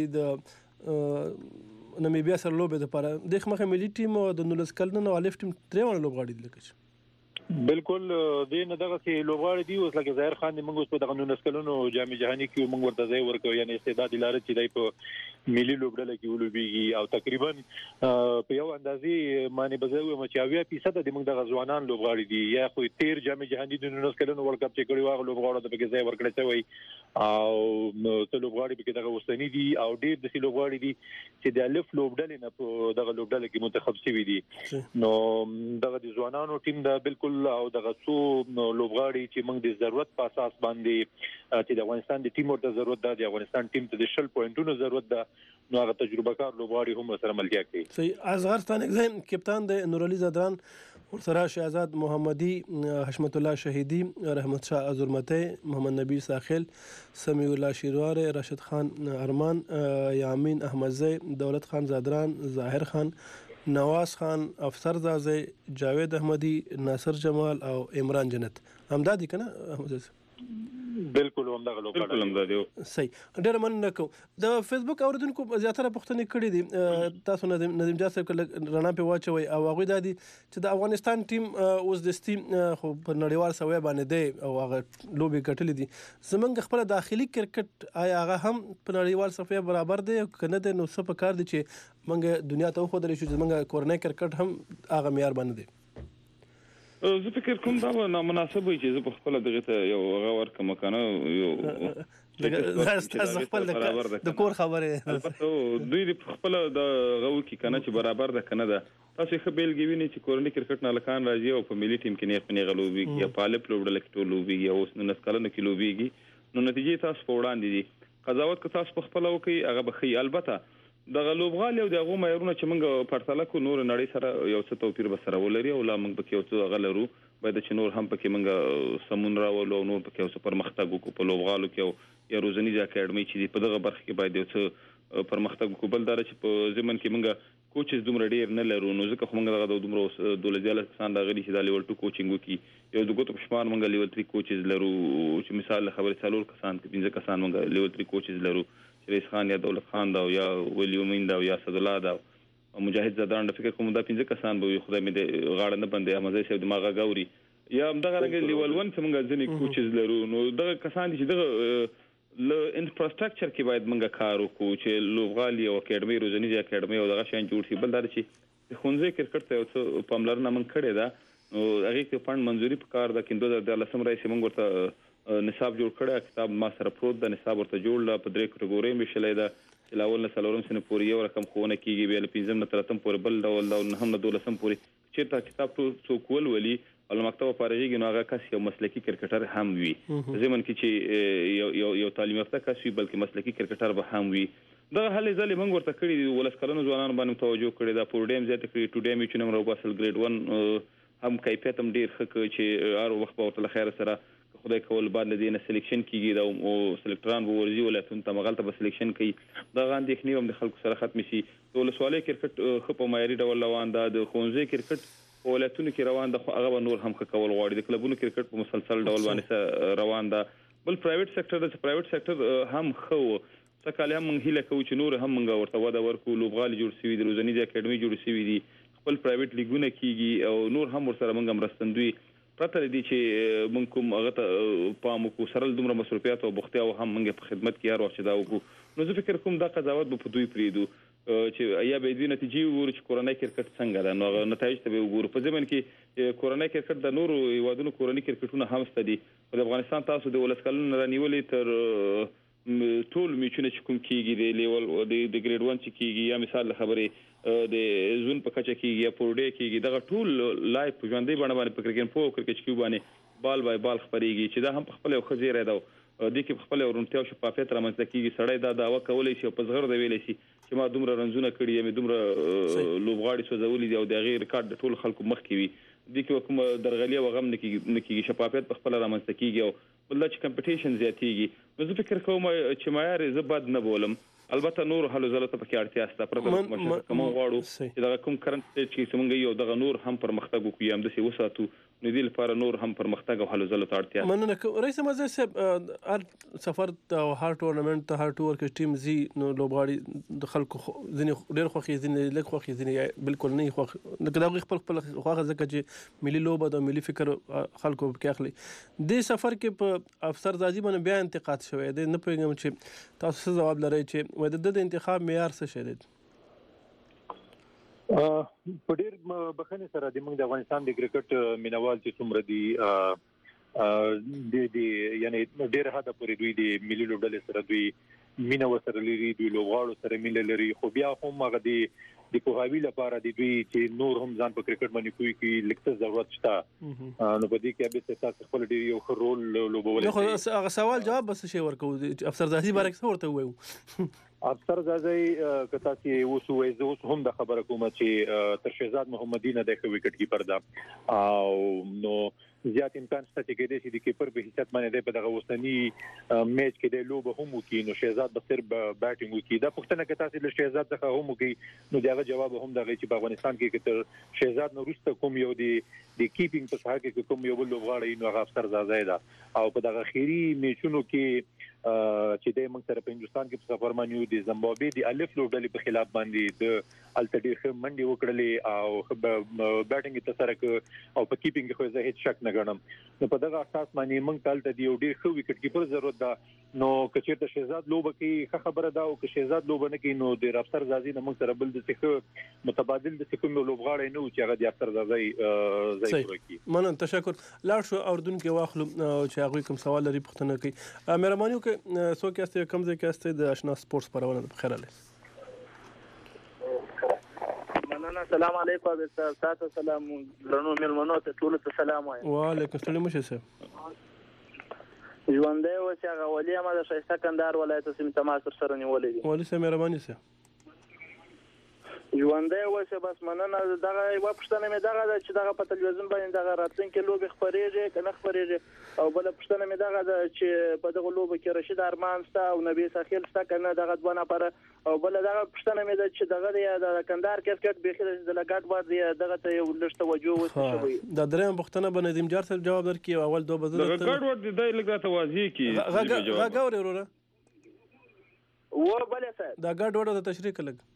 د نمیبیا سره لوبې لپاره د مخه ملي ټیم او د نولس کلن او الف ټیم درېونه لوبغاړي دي لکه بالکل د نه دغه سي لوبغاړي دی اوس لکه ظاهر خان موږ اوس په دغه نولس کلونو جام جهاني کې موږ ورته ځای ورکو یعنی استعداد لري چې دای په ملي لوبډله کې ولوبيږي او تقریبا په یو اندازې معنی بزوي چې اویا فیصد د موږ دغه ځوانان لوبغاړي دي یا خو تیر جام جهاني د نولس کلونو ورلد کپ چې کړي واغ لوبغاړو د بګي ځای ورکړی شوی او څو لوبغاړي به دغه وسنی دي او ډېر د لوبغاړي دي چې د الف لوبډلې نه په دغه لوبډلې کې منتخب شوي دي نو دغه د ځوانانو ټیم دا بالکل او دغه څو لوبغاړي چې موږ د ضرورت په اساس باندې چې د افغانستان د ټیم ورته ضرورت ده د افغانستان ټیم ته د شل پوینټونو ضرورت ده نو هغه تجربه کار لوبغاړي هم سره ملګري کوي. صحیح اصغر ستانک زم کپتان د نور علي زدران ورسره شهزاد محمدي حشمت الله شهیدی رحمت شاه ازورمتی محمد نبی ساخل سمیع الله شیروار راشد خان ارمان یامین احمدزی دولت خان زادران ظاهر خان نواز خان افسر زازی جاوید احمدی ناصر جمال او عمران جنت همدادي کنه احمد بالکل هم دغه لوبغاړي بالکل هم دا صحیح ډېر مننه کوم د فیسبوک اوریدونکو زیاتره پوښتنې کړې دي تاسو نظیم جان صاحب رڼا په واچوي او هغه د دې چې د افغانستان ټیم اوس د ستیم خو په نړیوال سوي باندې دی او هغه لوبي ګټلې دي زمونږ خپل داخلي کرکټ آیا هغه هم په نړیوال سوي برابر دی کنه د نو څه په کار دي چې موږ دنیا ته خو درې شو زمونږ کورنۍ کرکټ هم هغه معیار باندې دی. زه فکر کوم دا نامناسب وي چې زه په خپل دغه ته یو غوړ کوم کنه یو زه خپل د کور خبره البته دوی د خپل د غو کې کنه چې برابر ده کنه ده تاسو خو بیلګې وینئ چې کورنۍ کرکټ نه لکان راځي او په ملي ټیم کې نه نه غلوبي یا په الپ لوبډل کې ټولوبي یا اوس نن سکلنه کې لوبيږي نو نتیجې تاسو په وړاندې دي قضاوت که تاسو په خپل وکي هغه بخي البته د غلوبغال یو دغه مېرونه چې موږ پرتله کو نور نړۍ سره یو څه توپیر به سره ولري او لا موږ به یو څه غلرو باید چې نور هم پکې موږ سمون راولو نور پکې یو څه پرمختګ وکړو په لوبغالو کې یا روزنیزه اکیډمي چې په دغه برخه کې باید یو څه پرمختګ وکړو بل دا چې په زمن کې موږ کوچز دومره ډیر نه لرو نو ځکه موږ دغه دومره دولجاله کسان دا غلي چې د لیول ټو کوچینګ وکړي یو دغه په شمار موږ لیول تری کوچز لرو چې مثال خبره څلور کسان کې پنځه کسان موږ لیول تری کوچز لرو رئیس خان یا دولت خان دا یا ولیومین دا یا صد الله دا مجاهد زدان د فکر کوم دا پنځه کسان به خدای مې د غاړه نه بندي احمد صاحب دماغه غوري یا دغه رنګ لیول ون څنګه ځنې کوچز لرو نو دغه کسان چې دغه ل انفراستراکچر کې باید موږ کار وکړو چې لوبغالي او اکیډمي روزنیزه اکیډمي او دغه شان جوړ شي بل دا چې خونځي کرکټ ته څه پاملرنه من کړې ده نو هغه کې فند منځوري په کار ده کیندو د لسم رئیس موږ ورته نصاب جوړ کړی کتاب ما سره پروت د نصاب ورته جوړ ل په درې کټګوري مشلې ده چې لاول نه سلورم سنه پورې یو رقم خوونه کیږي بیا ل پنځم نه ترتم پورې بل ډول ډول نه هم نه دولسم پورې چې تا کتاب ټول څوک ولولي او مکتب فارغي نو هغه کس یو مسلکی کرکټر هم وي زمون کې چې یو یو یو تعلیم یافته کس وي بلکې مسلکی کرکټر به هم وي دا هلې ځلې موږ ورته کړی دی ولس کلنو ځوانان باندې توجه کړی دا پور ډیم زیات کړی ټو ډیم چې نمبر وباسل ګریډ ون هم کیفیت هم ډیر ښه چې هر وخت په ورته خیر سره خدای کول بعد د دې سلیکشن کیږي دا او سلیکټران به ورزي ولایتونو ته مغلطه به سلیکشن کوي دا غاندې خنی هم د خلکو سره ختم شي ټول سوالي کرکټ خو په معیاري ډول روان ده د خونځي کرکټ ولایتونو کې روان ده خو هغه نور هم کول غواړي د کلبونو کرکټ په مسلسل ډول باندې روان ده بل پرایویټ سېکټر د پرایویټ سېکټر هم خو څکاله هم هیله کوي چې نور هم موږ ورته ودا ورکو لوبغالي جوړ شوی د روزنیزه اکیډمي جوړ شوی دي خپل پرایویټ لیګونه کیږي او نور هم ورسره موږ مرستندوی پرته دي چې موږ کوم هغه ته پام کو سره دومره مصرفيات او بوختیا او هم موږ په خدمت کې هر وخت دا وکړو نو زه فکر کوم دا قضاوت به په دوی پریدو چې یا به دې نتیجې وګورو چې کورنۍ کرکټ څنګه ده نو نتایج ته به وګورو په ځمن کې کورنۍ کرکټ د نورو هیوادونو کورنۍ کرکټونه هم ستدي په افغانستان تاسو د ولسکلن رانیولې تر ټول میچونه چې کوم کیږي د لیول د ګریډ ون چې کیږي یا مثال خبره د زون په کچه کیږي یا پورډې کیږي دا ټول لایف په ژوندۍ باندې باندې په کرکټ په کرکټ کې باندې بال بای بال خبريږي چې دا هم په خپل خزیره ده د کې په خپل ورونتیا او شفافیت رامنځته کیږي سړی دا داوا کولای شي په زغر دی ویلای شي چې ما دومره رنزونه کړی یا دومره لوبغاړي سوزولي دي او د غیر ریکارډ ټول خلکو مخ کې وي د کې کوم درغلي او غم نکیږي شفافیت په خپل رامنځته کیږي او بل چې کمپټیشن زیاتیږي نو زه فکر کوم چې معیار زه بد نه بولم البته نور حل زله ته پکې اړتیا ست پرته کوم کوم غواړو چې دا کوم کرنٹ چې څنګه یو دغه نور هم پرمختګ وکړي هم د سی وساتو نو دې لپاره نور هم پرمختګ او حل زله ته اړتیا مننه رئیس مزه صاحب هر سفر ته هر ټورنمنت ته هر ټور کې ټیم زی نو لوبغاړي د خلکو ځینې ډېر خوخي ځینې لږ خوخي ځینې بالکل نه خوخ دا خپل خپل خوخه ځکه چې ملي لوبه د ملي فکر خلکو کې اخلي د سفر کې په افسر زادي باندې بیا انتقاد شوی دی نه پوهیږم چې تاسو ځواب لرئ چې د د انتخاب معیار څه شي دی په ډېر بخښنې سره د موږ د افغانستان د کرکټ مینوال چې څومره دي د د یعنی ډیر حدا پورې دوی د ملي لوبډلې سره دوی مینا وسره لري دوی لوبغاړو سره مینا لري خو بیا هم هغه د د پوهاوی لپاره د دوی چې نور هم ځان په کرکټ باندې کوي کې لکه ضرورت شته نو په دې کې به تاسو خپل ډیر یو ښه رول لوبولای خو هغه سوال جواب بس شي ورکو افسرزادي بارک څه ورته وایو افسرزادي کته چې اوس وایي زه اوس هم د خبره کوم چې تر شهزاد محمدي نه د وکټ کیپر دا او نو زیات امکان شته چې کېدې شي د کیپر په حیثیت باندې په دغه وسنی میچ کې د لوب هم وکړي نو شهزاد به صرف بیټینګ وکړي دا پښتنه کې تاسو له شهزاد څخه هم وکړي نو دغه جواب هم دغه چې په افغانستان کې کتر شهزاد نو رسته کوم یو دی د کیپینګ په ساحه کې کوم یو لوبغاړی نو هغه افسرزاده ده او په دغه خيري میچونو کې چې د موږ سره په هندستان کې په سفر باندې د زمبابوې د الف لوبډلې په خلاف باندې د الټډي منډي وکړلې او بیټینګ ته سره او په کیپینګ خو زه هیڅ شک نه غنم نو په دغه اساس باندې موږ تل د یو ډیر ښه وکټ کیپر ضرورت ده نو کچېرته شهزاد لوب کې ښه خبره ده او که شهزاد لوب نه کوي نو د افسر زازي نه موږ سره بل د څه متبادل د کوم لوبغاړی نه چې هغه د افسر زازي ځای پوره کوي مننه تشکر لاړ شو اردن کې واخلو چې هغه کوم سوال لري پښتنه کوي مهرباني وکړئ څو کې استه کم ځای کې استه د آشنا سپورتس پرونه په خیر علي مننه السلام علیکم تاسو سلام درنو ملمنو ته ټول ته سلام وایم وعلیکم السلام مشه سه ژوندې و چې هغه ولي ما د شایسته کندهار ولایت سیمه تماس سره نیولې دي ولي سه مهرباني سه ژوندې و چې بس مننه دغه یو پښتنه مې دغه چې دغه په تلویزیون باندې دغه راتلونکي لوبي خبرېږي کنه خبرېږي او بل پښتنه مې دغه چې په دغه لوبي کې رشید ارمان ستا او نبی ساخیل ستا کنه دغه دوه نفر او بل دغه پښتنه مې چې دغه د کندهار کرکټ به خیر د لګات بعد دغه ته یو لږ توجه وشي دا درېم پښتنه باندې ندیم جار صاحب جواب درکې اول دوه بدل دغه ګډ ور د لګات توازی کې غا غاوري وروره و بل څه دا ګډ وډه د تشریح کړل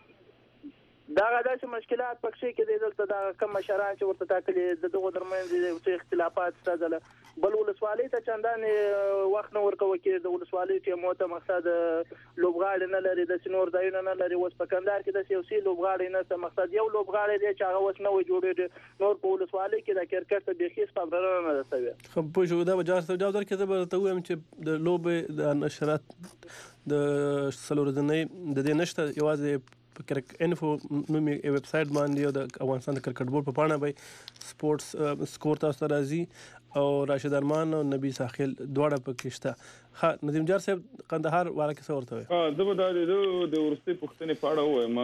دا غواړي مشکلات پکې کې د دلته دا کم مشران چې ورته ټاکلي د دغه درمنځ د اختلافات ستاسو بل ولسوالۍ ته چندان وخت نه ورکوي کې د ولسوالۍ چې موته مقصد لوبغاړي نه لري د سنور ځایونه نه لري اوس په کندهار کې د سیاسي لوبغاړي نه څه مقصد یو لوبغاړي دی چې هغه اوس نه وي جوړېږي نور په ولسوالۍ کې د کرکټ ته بخیس پاملرنه نه رسوي خو په شو دا وجار سره جواب درکې زه ته وایم چې د لوبې د نشرات د سلورځنۍ د دې نشته یوازې کرک انفو نومي ویب سټ باندې او د افغانستان د کرکټ بورډ په پاڼه به سپورتس سکور تاسو راځي او راشد ارمان او نبی ساخیل دواړه پکې شته ها ندیم جار صاحب قندهار واره کې څه ورته وي ها زه به دا د ورستي پښتنې پاړه وایم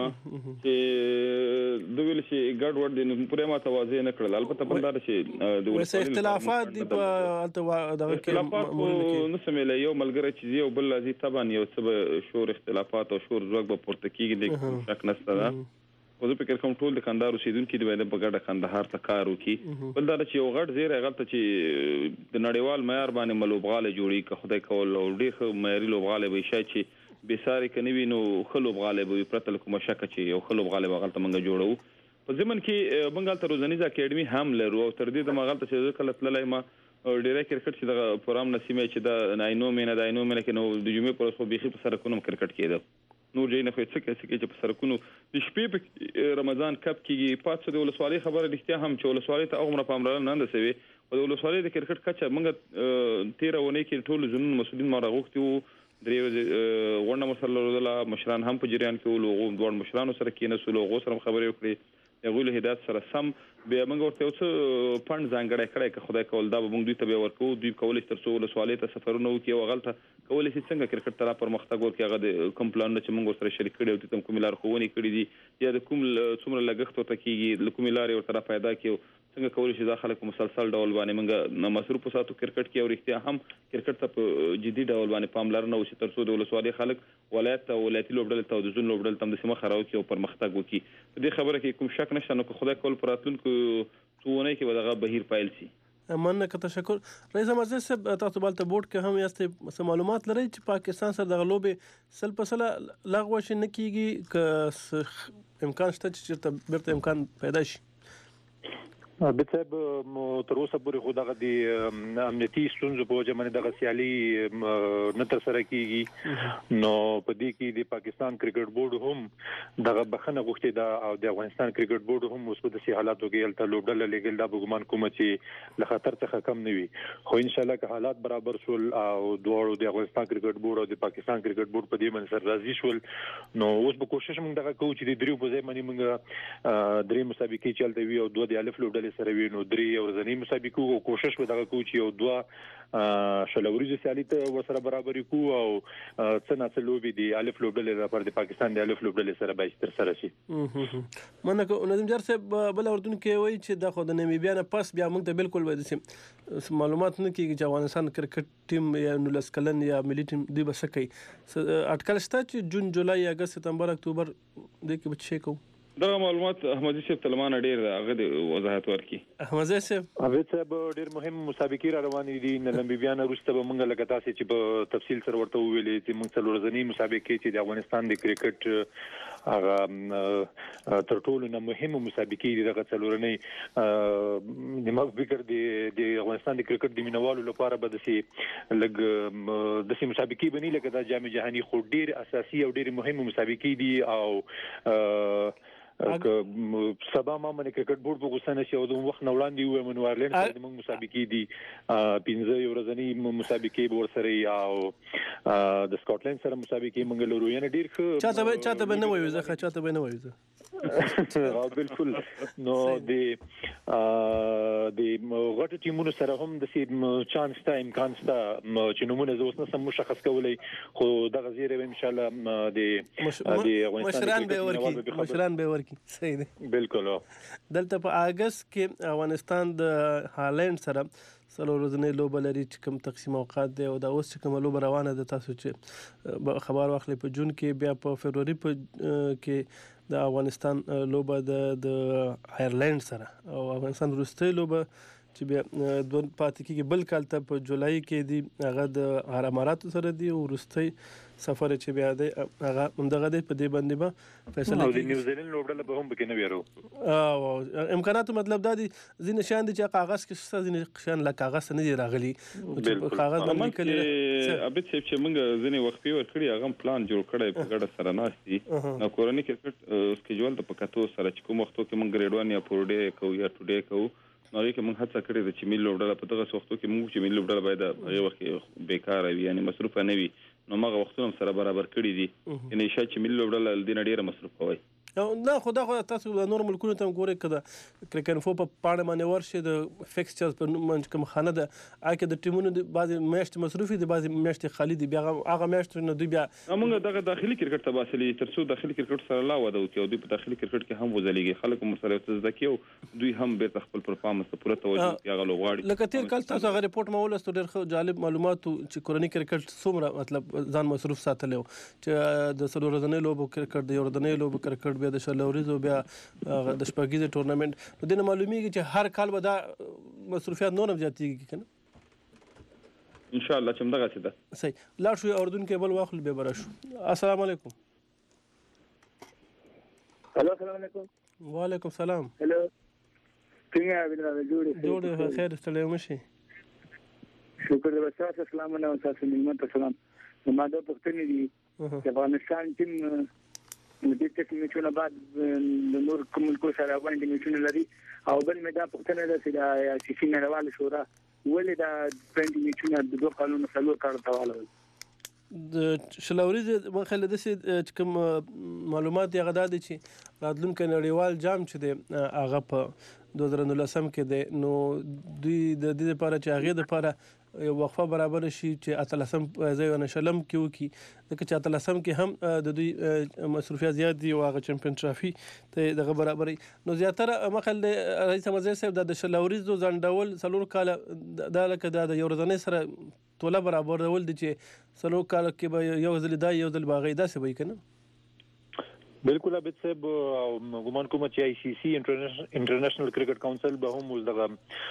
چې د ویل شي ګډ ور د پرېما توازی نه کړل البته بندار شي د ورستي اختلافات دی په دغه کې نو سمېله یو ملګری چې یو بل لذي تبان یو څه شور اختلافات او شور زوګ به پورته کیږي د شک نشته ده خو زه فکر کوم ټول د کندهار اوسیدونکو د په ګډه کندهار ته کار وکړي بل دا چې یو غټ زیره غلطه چې د نړیوال معیار باندې ملوبغاله جوړي که خدای کول او ډېر معیاري لوبغاله وي شای چې به ساري کني وینو خلوبغاله وي پرته کوم شک چې یو خلوبغاله غلطه منګه جوړو په ځمن کې بنگال ته روزنیزه اکیډمي هم لرو او تر دې د مغلطه چې کله تللای ما ډیره کرکټ چې د پروګرام نسیمه چې د ناینو مینه د ناینو مینه کې نو د جمعې پر اوسه بيخي په سره کوم کرکټ کېده نور جاي نه خو څه کې چې په سرکونو د شپې په رمضان کپ کې پاتې د ولسوالۍ خبره اړتیا هم چې ولسوالۍ ته عمره پاملرنه نه نسوي او د ولسوالۍ د کرکټ کچه موږ تیر ونه کې ټول زمون مسؤلین ما راغوختي وو درې ورنه مسله مشران هم په جریان کې ولغو دوه مشران سره کې نه سلو غو سره خبرې وکړي غوله هدایت سره سم به موږ ورته اوس پند ځانګړی کړی که خدای کول دا به موږ دوی ته به ورکو دوی کولای تر څو ولسوالۍ ته سفرونه وکړي او غلطه کولای شي څنګه کرکټ ته پرمختګ ورکړي هغه د کوم پلان چې موږ سره شریک کړي او تم کوم لار خوونی کړی دي یا د کوم څومره لګښت ورته کیږي کوم لار ورته پیدا کیو څنګه کولای شي دا خلک مسلسل ډول باندې موږ مصروف ساتو کرکټ کې او اړتیا هم کرکټ ته په جدي ډول باندې پاملرنه وشي تر څو د ولسوالۍ خلک ولایت ته ولایتي لوبډل ته د زون لوبډل تم د سیمه خراو کې او پرمختګ وکړي په دې خبره کې کوم شک نشته نو خدای کول پراتونکو څونه کې ودغه بهیر پایل شي مننه که تشکر رئیس مجلس صاحب تاسو بل ته بورډ کې هم یاست معلومات لري چې پاکستان سره د لوبې سل په سل لغوه شي نه کیږي که امکان شته چې بیرته امکان پیدا شي عابد صاحب تر اوسه پورې خو دغه د امنیتي ستونزو په وجه باندې دغه سیالي نه تر سره کیږي نو په دې کې د پاکستان کرکټ بورډ هم دغه بخنه غوښتي دا او د افغانستان کرکټ بورډ هم اوس په داسې حالاتو کې الته لوبډله لګل دا ګمان کوم چې له خطر څخه کم نه وي خو ان شاء الله که حالات برابر شول او دوه د افغانستان کرکټ بورډ او د پاکستان کرکټ بورډ په دې باندې سره راضي شول نو اوس به کوشش موږ دغه کوو چې د دریو په ځای باندې موږ درې مسابقې چلته وي او دوه د الف لوبډلې سره وي نو درې ورځنی مسابقې او کوشش به دغه کوو چې یو دوه شلوريزه سیالي ته ورسره برابر کو او څنګه څلوبي دی الف لوبډلې لپاره د پاکستان د الف لوبډلې سره به تر سره شي منکه نظم جار صاحب بل اردن کې وایي چې د خو د نمیبیا نه پس بیا موږ ته بالکل وایي چې معلومات نه کیږي چې افغانستان کرکټ ټیم یا نولس کلن یا ملي ټیم دی بس کوي اټکل شته چې جون جولای اگست سپتمبر اکتوبر د کې بچي کو دا معلومات احمدي صاحب تلمان ډیر هغه د وضاحت ورکي احمدي صاحب عابد صاحب ډیر مهم مسابقې را روانې دي نه لمبي بیان وروسته به موږ لکه تاسو چې په تفصیل سره ورته ویلې چې موږ څلور ورځنی مسابقې چې د افغانستان د کرکټ هغه تر ټولو نه مهمه مسابقې دي دغه څلورنۍ د مخ فکر دی د افغانستان د کرکټ د مینوالو لپاره به دسي لګ دسي مسابقې بنې لکه د جام جهاني خو ډیر اساسي او ډیر مهمه مسابقې دي او که سبا ما من کرکټ بورډ په غوسه نشي او د وخت نه وړاندې و منوارلند سره د موږ مسابقې دي پنځه ورځنی مسابقې به ورسره او د سکاټلند سره مسابقې موږ لرو یعنی ډیر ښه چاته به چاته به نه وایو ځکه چاته به نه وایو او بالکل نو د د غټ ټیمونو سره هم د سي چانس ته امکان شته چې نمونه زه اوس نه سم مشخص کولای خو دغه زیره ان شاء الله د د مشران به ورکی مشران به ورکی صحیح دی بالکل دلته په اگست کې افغانستان د هالند سره څلور ورځې لوبه لري چې کوم تقسیم اوقات دی او دا اوس چې کوم لوبه روانه ده تاسو چې خبر واخلې په جون کې بیا په فبرवरी په کې د افغانستان لوبه د د آیرلند سره او افغانستان وروستۍ لوبه چې بیا دوه پاتې کېږي بل کال ته په جولای کې دی هغه د اماراتو سره دی او وروستۍ سفر چې بیا دی هغه همدغه دی په دې باندې به فیصله کوي د نیوزیلند لوبډله به هم پکې نه ویرو او امکانات مطلب دا دي ځینې شان دي چې کاغذ کې څه ځینې شان لا کاغذ نه دی راغلي کاغذ باندې کلی ابد چې چې موږ ځینې وخت په ورکړي هغه پلان جوړ کړی په ګډه سره ناشتي نو کورنۍ کرکټ سکیجول د پکاتو سره چې کوم وختو کې موږ ګریډ ون یا پورډي کو یا ټوډي کو نو کې موږ هڅه کړې ده چې ملي لوبډله په دغه وختو کې موږ چې ملي لوبډله باید هغه وخت بیکاره وي یعنی مصروف نه وي نو موږ وختونه سره برابر کړی دي یعنی شاید چې ملي لوبډله د ډیره مصروف وي نه خدا خو تاسو د نور ملکونو ته ګورئ کده کرکټ فو په پاڼه باندې ورشي د فکسچرز په منځ کوم خانه ده اګه د ټیمونو د بعضي میاشت مصروفي دي بعضي میاشت خالی دي بیا هغه میاشت نه دوی بیا موږ دغه داخلي کرکټ ته باسلې ترڅو داخلي کرکټ سره لا وده او دوی په داخلي کرکټ کې هم وځلېږي خلک هم سره تزده کیو دوی هم به خپل پرفارمنس ته پوره توجه کوي هغه لوغواړي لکه تیر کال تاسو هغه ریپورت ما ولست ډېر خو جالب معلومات چې کورنۍ کرکټ څومره مطلب ځان مصروف ساتلو چې د څلور ورځې لوبو کرکټ د یو ورځې لوبو کرکټ بیا د شلوريزو بیا د شپږیزې ټورنمنت د دې معلومیږي چې هر کال به دا مصروفیت نور هم زیاتېږي کنه ان شاء الله چې مدغه څه ده صحیح لاړ شو اردن کې بل واخل به براشو السلام علیکم الو السلام علیکم وعلیکم السلام هلو څنګه بنره جوړې جوړې خیر ستړی مشي شکر دې تاسو اسلام نه تاسو نیمه سلام ما دا پښتنې دي چې افغانستان ټیم د دې ټکنیکونو بعد د نور کومو سره باندې میچونه لري او بل مې دا پښتنه ده چې د سیسي نړیوال شورا ولې دا فرند میچونه د دوه قانونو څلور کار تواله د شلوريز مخاله د چې کوم معلومات یې غدا دي چې راتلونکي نړیوال جام چې دی هغه په دوه زره نولسم کې دی نو دوی د دې لپاره چې هغه د لپاره یو وقفه برابر شي چې اتلسم ځای ونه شلم کې وکي ځکه چې اتلسم کې هم د دوی مصروفیت زیات دي او هغه چمپیون ټرافي ته دغه برابرې نو زیاتره مخل رئیس مزه صاحب د شلوريز دو ځندول څلور کال د لکه د یو ورځنی سره توله برابر ول دي چې څلور کال کې به یو ځل دا یو ځل باغې داسې وای کنه بالکل عبد صاحب ګومان کوم چې آی سی سی انټرنیشنل کرکټ کونسل به هم دغه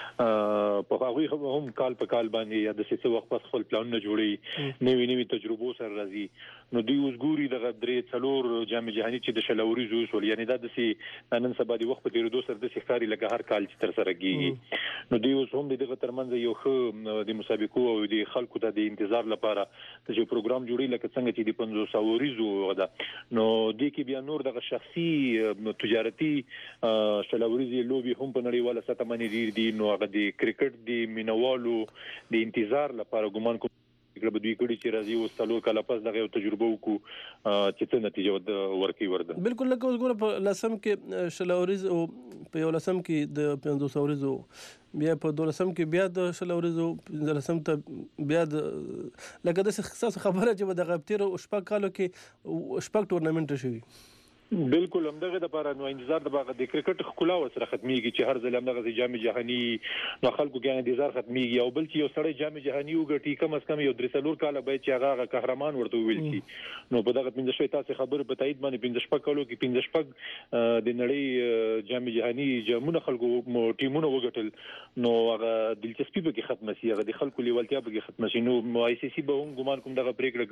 په هغه هم کال په کال باندې یا د څه وخت پس خپل پلانونه جوړي نوې نوې تجربو سره راځي نو دوی اوس ګوري دغه درې څلور جام جهاني چې د شلوري زوس ول یعنی دا د سي نن سبا د وخت په تیرو سره د ښکاری لکه هر کال چې تر سره کیږي نو دوی اوس هم دغه ترمنځ یو ښه د مسابقو او د خلکو ته د انتظار لپاره چې پروګرام جوړي لکه څنګه چې د پنځه سوه ورځو ده نو د کې نور دغه شخصي تجارتي شلوريزي لوبي هم په نړیواله سطح باندې ډیر دي نو هغه د کرکټ د مینوالو د انتظار لپاره ګومان کوم چې به دوی کړي چې راځي او څلور کاله پس دغه تجربه وکړو چې څه نتیجه ورکړي ورده بالکل لکه اوس ګوره په لسم کې شلوريز او په یو لسم کې د پنځه سوه ورځو بیا په دولسم کې بیا د شلوريزو لسم ته بیا د لکه د خبره چې دغه تیر شپږ کالو کې شپږ ټورنمنټ شوي بالکل همدغه د لپاره نو انتظار د باغ د کرکټ خلا وسره ختميږي چې هر ځل همدغه جام جهاني نو خلکو کې انتظار ختميږي او بل چې یو سړی جام جهاني وګټي کم از کم یو درې څلور کاله به چې هغه قهرمان ورته ویل شي نو په دغه پنځه شپږ تاسو خبر په تایید باندې پنځه شپږ کالو کې پنځه شپږ د نړۍ جام جهاني جامونه خلکو ټیمونه وګټل نو هغه دلچسپي به کې ختم شي هغه د خلکو لیوالتیا به کې ختم شي نو آی سی سی به هم ګومان کوم دغه پریکړه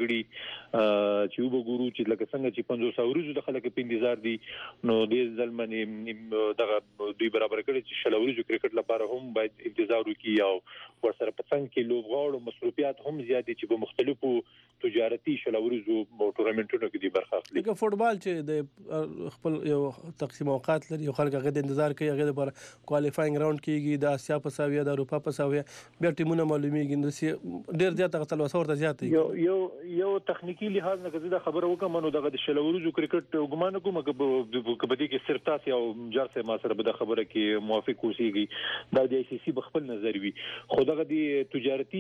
کړي چې وګورو چې لکه څنګه چې پنځه سوه ورځو د خلک انتظار دي نو د ځلمنې دغه دوی برابر کړي چې شلوريزو کرکټ لپاره هم باید انتظار وکړي او ورسره په څنګه کې لوبغاړو مصروفیات هم زیات دي چې په مختلفو تجارتي شلوريزو ټورنمنټونو کې دي برخه اخلي لکه فوټبال چې د خپل یو تقسیم اوقات لري یو خلک هغه د انتظار کوي هغه لپاره کوالیفاینګ راوند کیږي د اسیا په ساویه د اروپا په ساویه بیا ټیمونه معلومیږي نو ډیر زیات غتل وسورته زیات یو یو یو تخنیکی لحاظ نه کزه خبره وکم نو دغه د شلوريزو کرکټ ګمان کوم کبدي کې صرف تاسو او جارسه ما سره به د خبره کې موافق اوسېږي دا د آی سی سی بخپل نظر وي خو دغه د تجارتي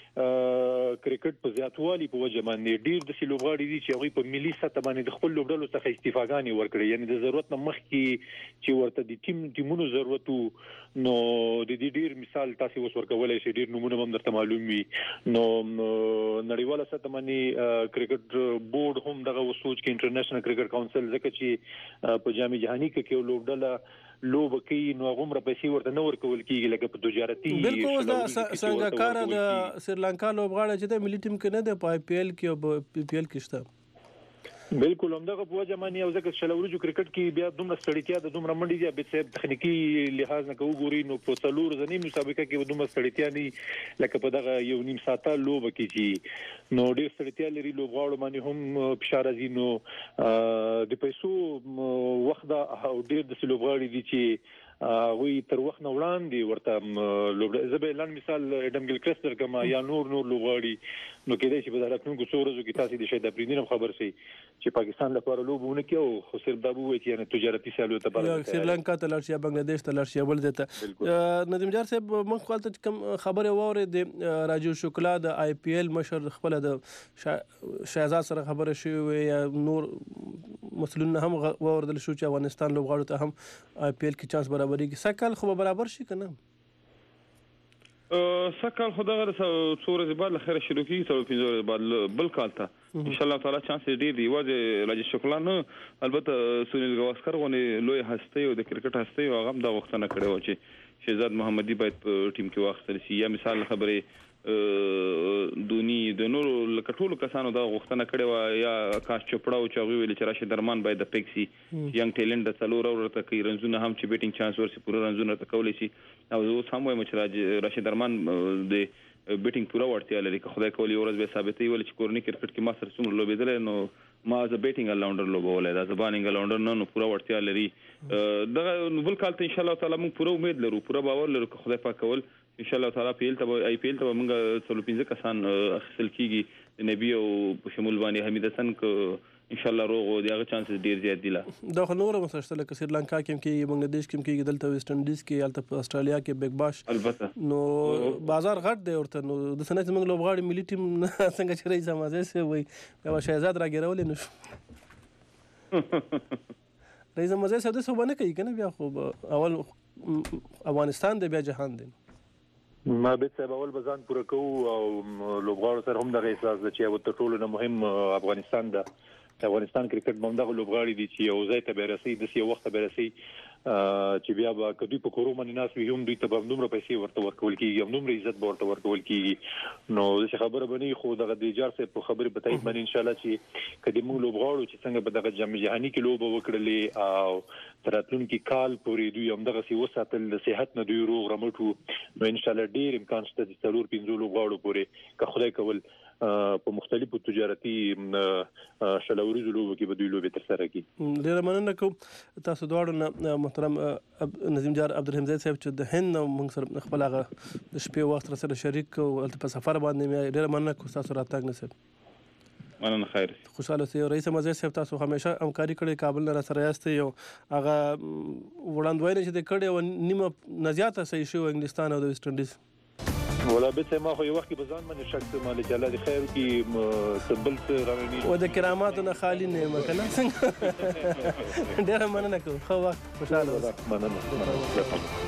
کرکټ په زیاتوالي په وجه باندې ډیر د سلوغاړي دي چې هغه په ملي سطح باندې د خپل لوبډلو څخه استفاګانې ورکړي یعنی د ضرورت نه مخکې چې ورته د ټیم ټیمونو ضرورت نو د دې ډیر مثال تاسو اوس ورکولای شئ ډیر نمونه هم درته معلوم وي نو نړیواله سطح باندې کرکټ بورډ هم دغه وسوچ کې انټرنیشنل کرکټ کونسل ځکه چې په جام جهاني کې یو لوبډله لوب کوي نو غومره پیسې ورته نه ورکول کیږي لکه په تجارتي بالکل دا څنګه کار د سریلانکا لوبغاړي چې د ملي ټیم کې نه دی په آی پی ایل کې او پی پی ایل کې شته بالکل همدغه په وجه باندې او ځکه شلوريزو کرکټ کې بیا دومره ستړیتیا د دومره منډي دی به صاحب تخنیکی لحاظ نه کوو ګوري نو په څلور ځنی مسابقه کې دومره ستړیتیا نه لکه په دغه یو نیم ساعته لوب کې چې نو ډېر ستړیتیا لري لوبغاړو باندې هم فشار راځي نو د پیسو وخت او ډېر د لوبغاړي دي چې وی تر وخت نه وړاندې ورته لوب زبې لاند مثال اډم ګلکرست کما یا نور نور لوبغاړي نو کېدای شي په دغه څو ورځو کې تاسو د شهید افریدي خبر شي چې پاکستان لپاره لوبونه کوي او خو صرف دا وایي چې یعنی تجارتي سیالو ته بل سریلانکا ته لار شي بنگلاديش ته لار شي بل ته ندیم جار صاحب موږ خپل کوم خبره وره د راجو شوکلا د آی پی ایل مشر خپل د شهزاد سره خبره شوی یا نور مسلون هم وردل شو چې افغانستان لوبغاړو ته هم آی پی ایل کې چانس برابرۍ کې سکل خو برابر شي کنه سکل خدای غره څوره بعد لخر شروع کی څو پنځه بعد بل کال ته ان شاء الله تعالی چانس ډیر دی واځي راجي شکلا نه البته سنیل گواسکر غونې لوی هسته او د کرکټ هسته او هغه د وختونه کړو چې شهزاد محمدي باید په ټیم کې واخستل شي یا مثال خبره دونی د نور لکټولو کسانو دا غوښتنه کړې و یا آکاش چوپړا او چاغوي ویل چې راشد درمان باید د پیکسي ینګ ټیلنټ د څلور ورته کوي رنزونه هم چې بیټینګ چانس ورسي پوره رنزونه ته کولای شي او زه سم وایم چې راشد درمان د بیټینګ پوره ورتیا لري که خدای کولی ورځ به ثابتې ول چې کورنی کرکټ کې ما سره څومره لوبېدل نو ما از بیټینګ الاونډر لوبولای دا زبانینګ الاونډر نه نو پوره ورتیا لري دغه بل کال ته ان شاء الله تعالی موږ پوره امید لرو پوره باور لرو که خدای پاک کول ان شاء الله تعالی پیل ته آی پی ایل ته موږ څلور پنځه کسان اخیستل کیږي د نبی او په شمول باندې حمید حسن ک ان شاء الله روغ دی هغه چانس ډیر زیات دي لا دا نور مسله لکه سریلانکا کې کې بنگلاديش کې کې دلته ویسټ انډیز کې البته استرالیا کې بیگ باش البته نو بازار غټ دی ورته نو د سنت موږ لوبغاړي ملي ټیم څنګه چې رئیس سمازه سي وي یو شهزاد راګرول نو رئیس سمازه سره څه باندې کوي کنه بیا خو اول افغانستان دی بیا جهان دی ما به څه اول بزان پوره کوو او لوبغاړو سره هم دغه احساس چې یو ټولو نه مهم افغانستان ده افغانستان کرکټ باندې لوبغاړي دي چې یو ځای ته برسي د سی وخت برسي چې بیا به کدی په کورو باندې ناس وي هم دوی ته به نومره پیسې ورته ورکول کیږي هم نومره عزت به ورته ورکول کیږي نو د خبره باندې خو دغه د جار سه په خبره په تایید باندې ان شاء الله چې کدی موږ لوبغاړو چې څنګه په دغه جام جهاني کې لوب وکړلې او تراتلونکي کال پورې دوی هم دغه سی وساتل د صحت نه دوی روغ رمټو نو ان شاء الله ډیر امکان شته چې څلور پنځه لوبغاړو پورې که خدای کول په مختلفو تجارتي شلوريزو لوبو کې به دوی لوبې ترسره کړي. ډیره مننه کوم تاسو دواړو محترم نظیم جار عبدالرحیم زید صاحب چې د هند موږ سره خپل هغه د شپې وخت سره شریک او په سفر باندې ډیره مننه کوم تاسو راتګ نصیب مننه خیر خوشاله سي رئیس مزید صاحب تاسو همیشه همکاري کړې کابل نه سره یاست یو هغه وړاندوینه چې د کړې او نیمه نزیاته صحیح شو انګلستان او د ویسټ انډیز ولا به ما خو یو وخت په ځان باندې شک مال چې الله دې خیر کی تبل څه راوړي او د کراماتو نه خالی نه مکنه څنګه ډیر مننه کوم خو وخت خوشاله مننه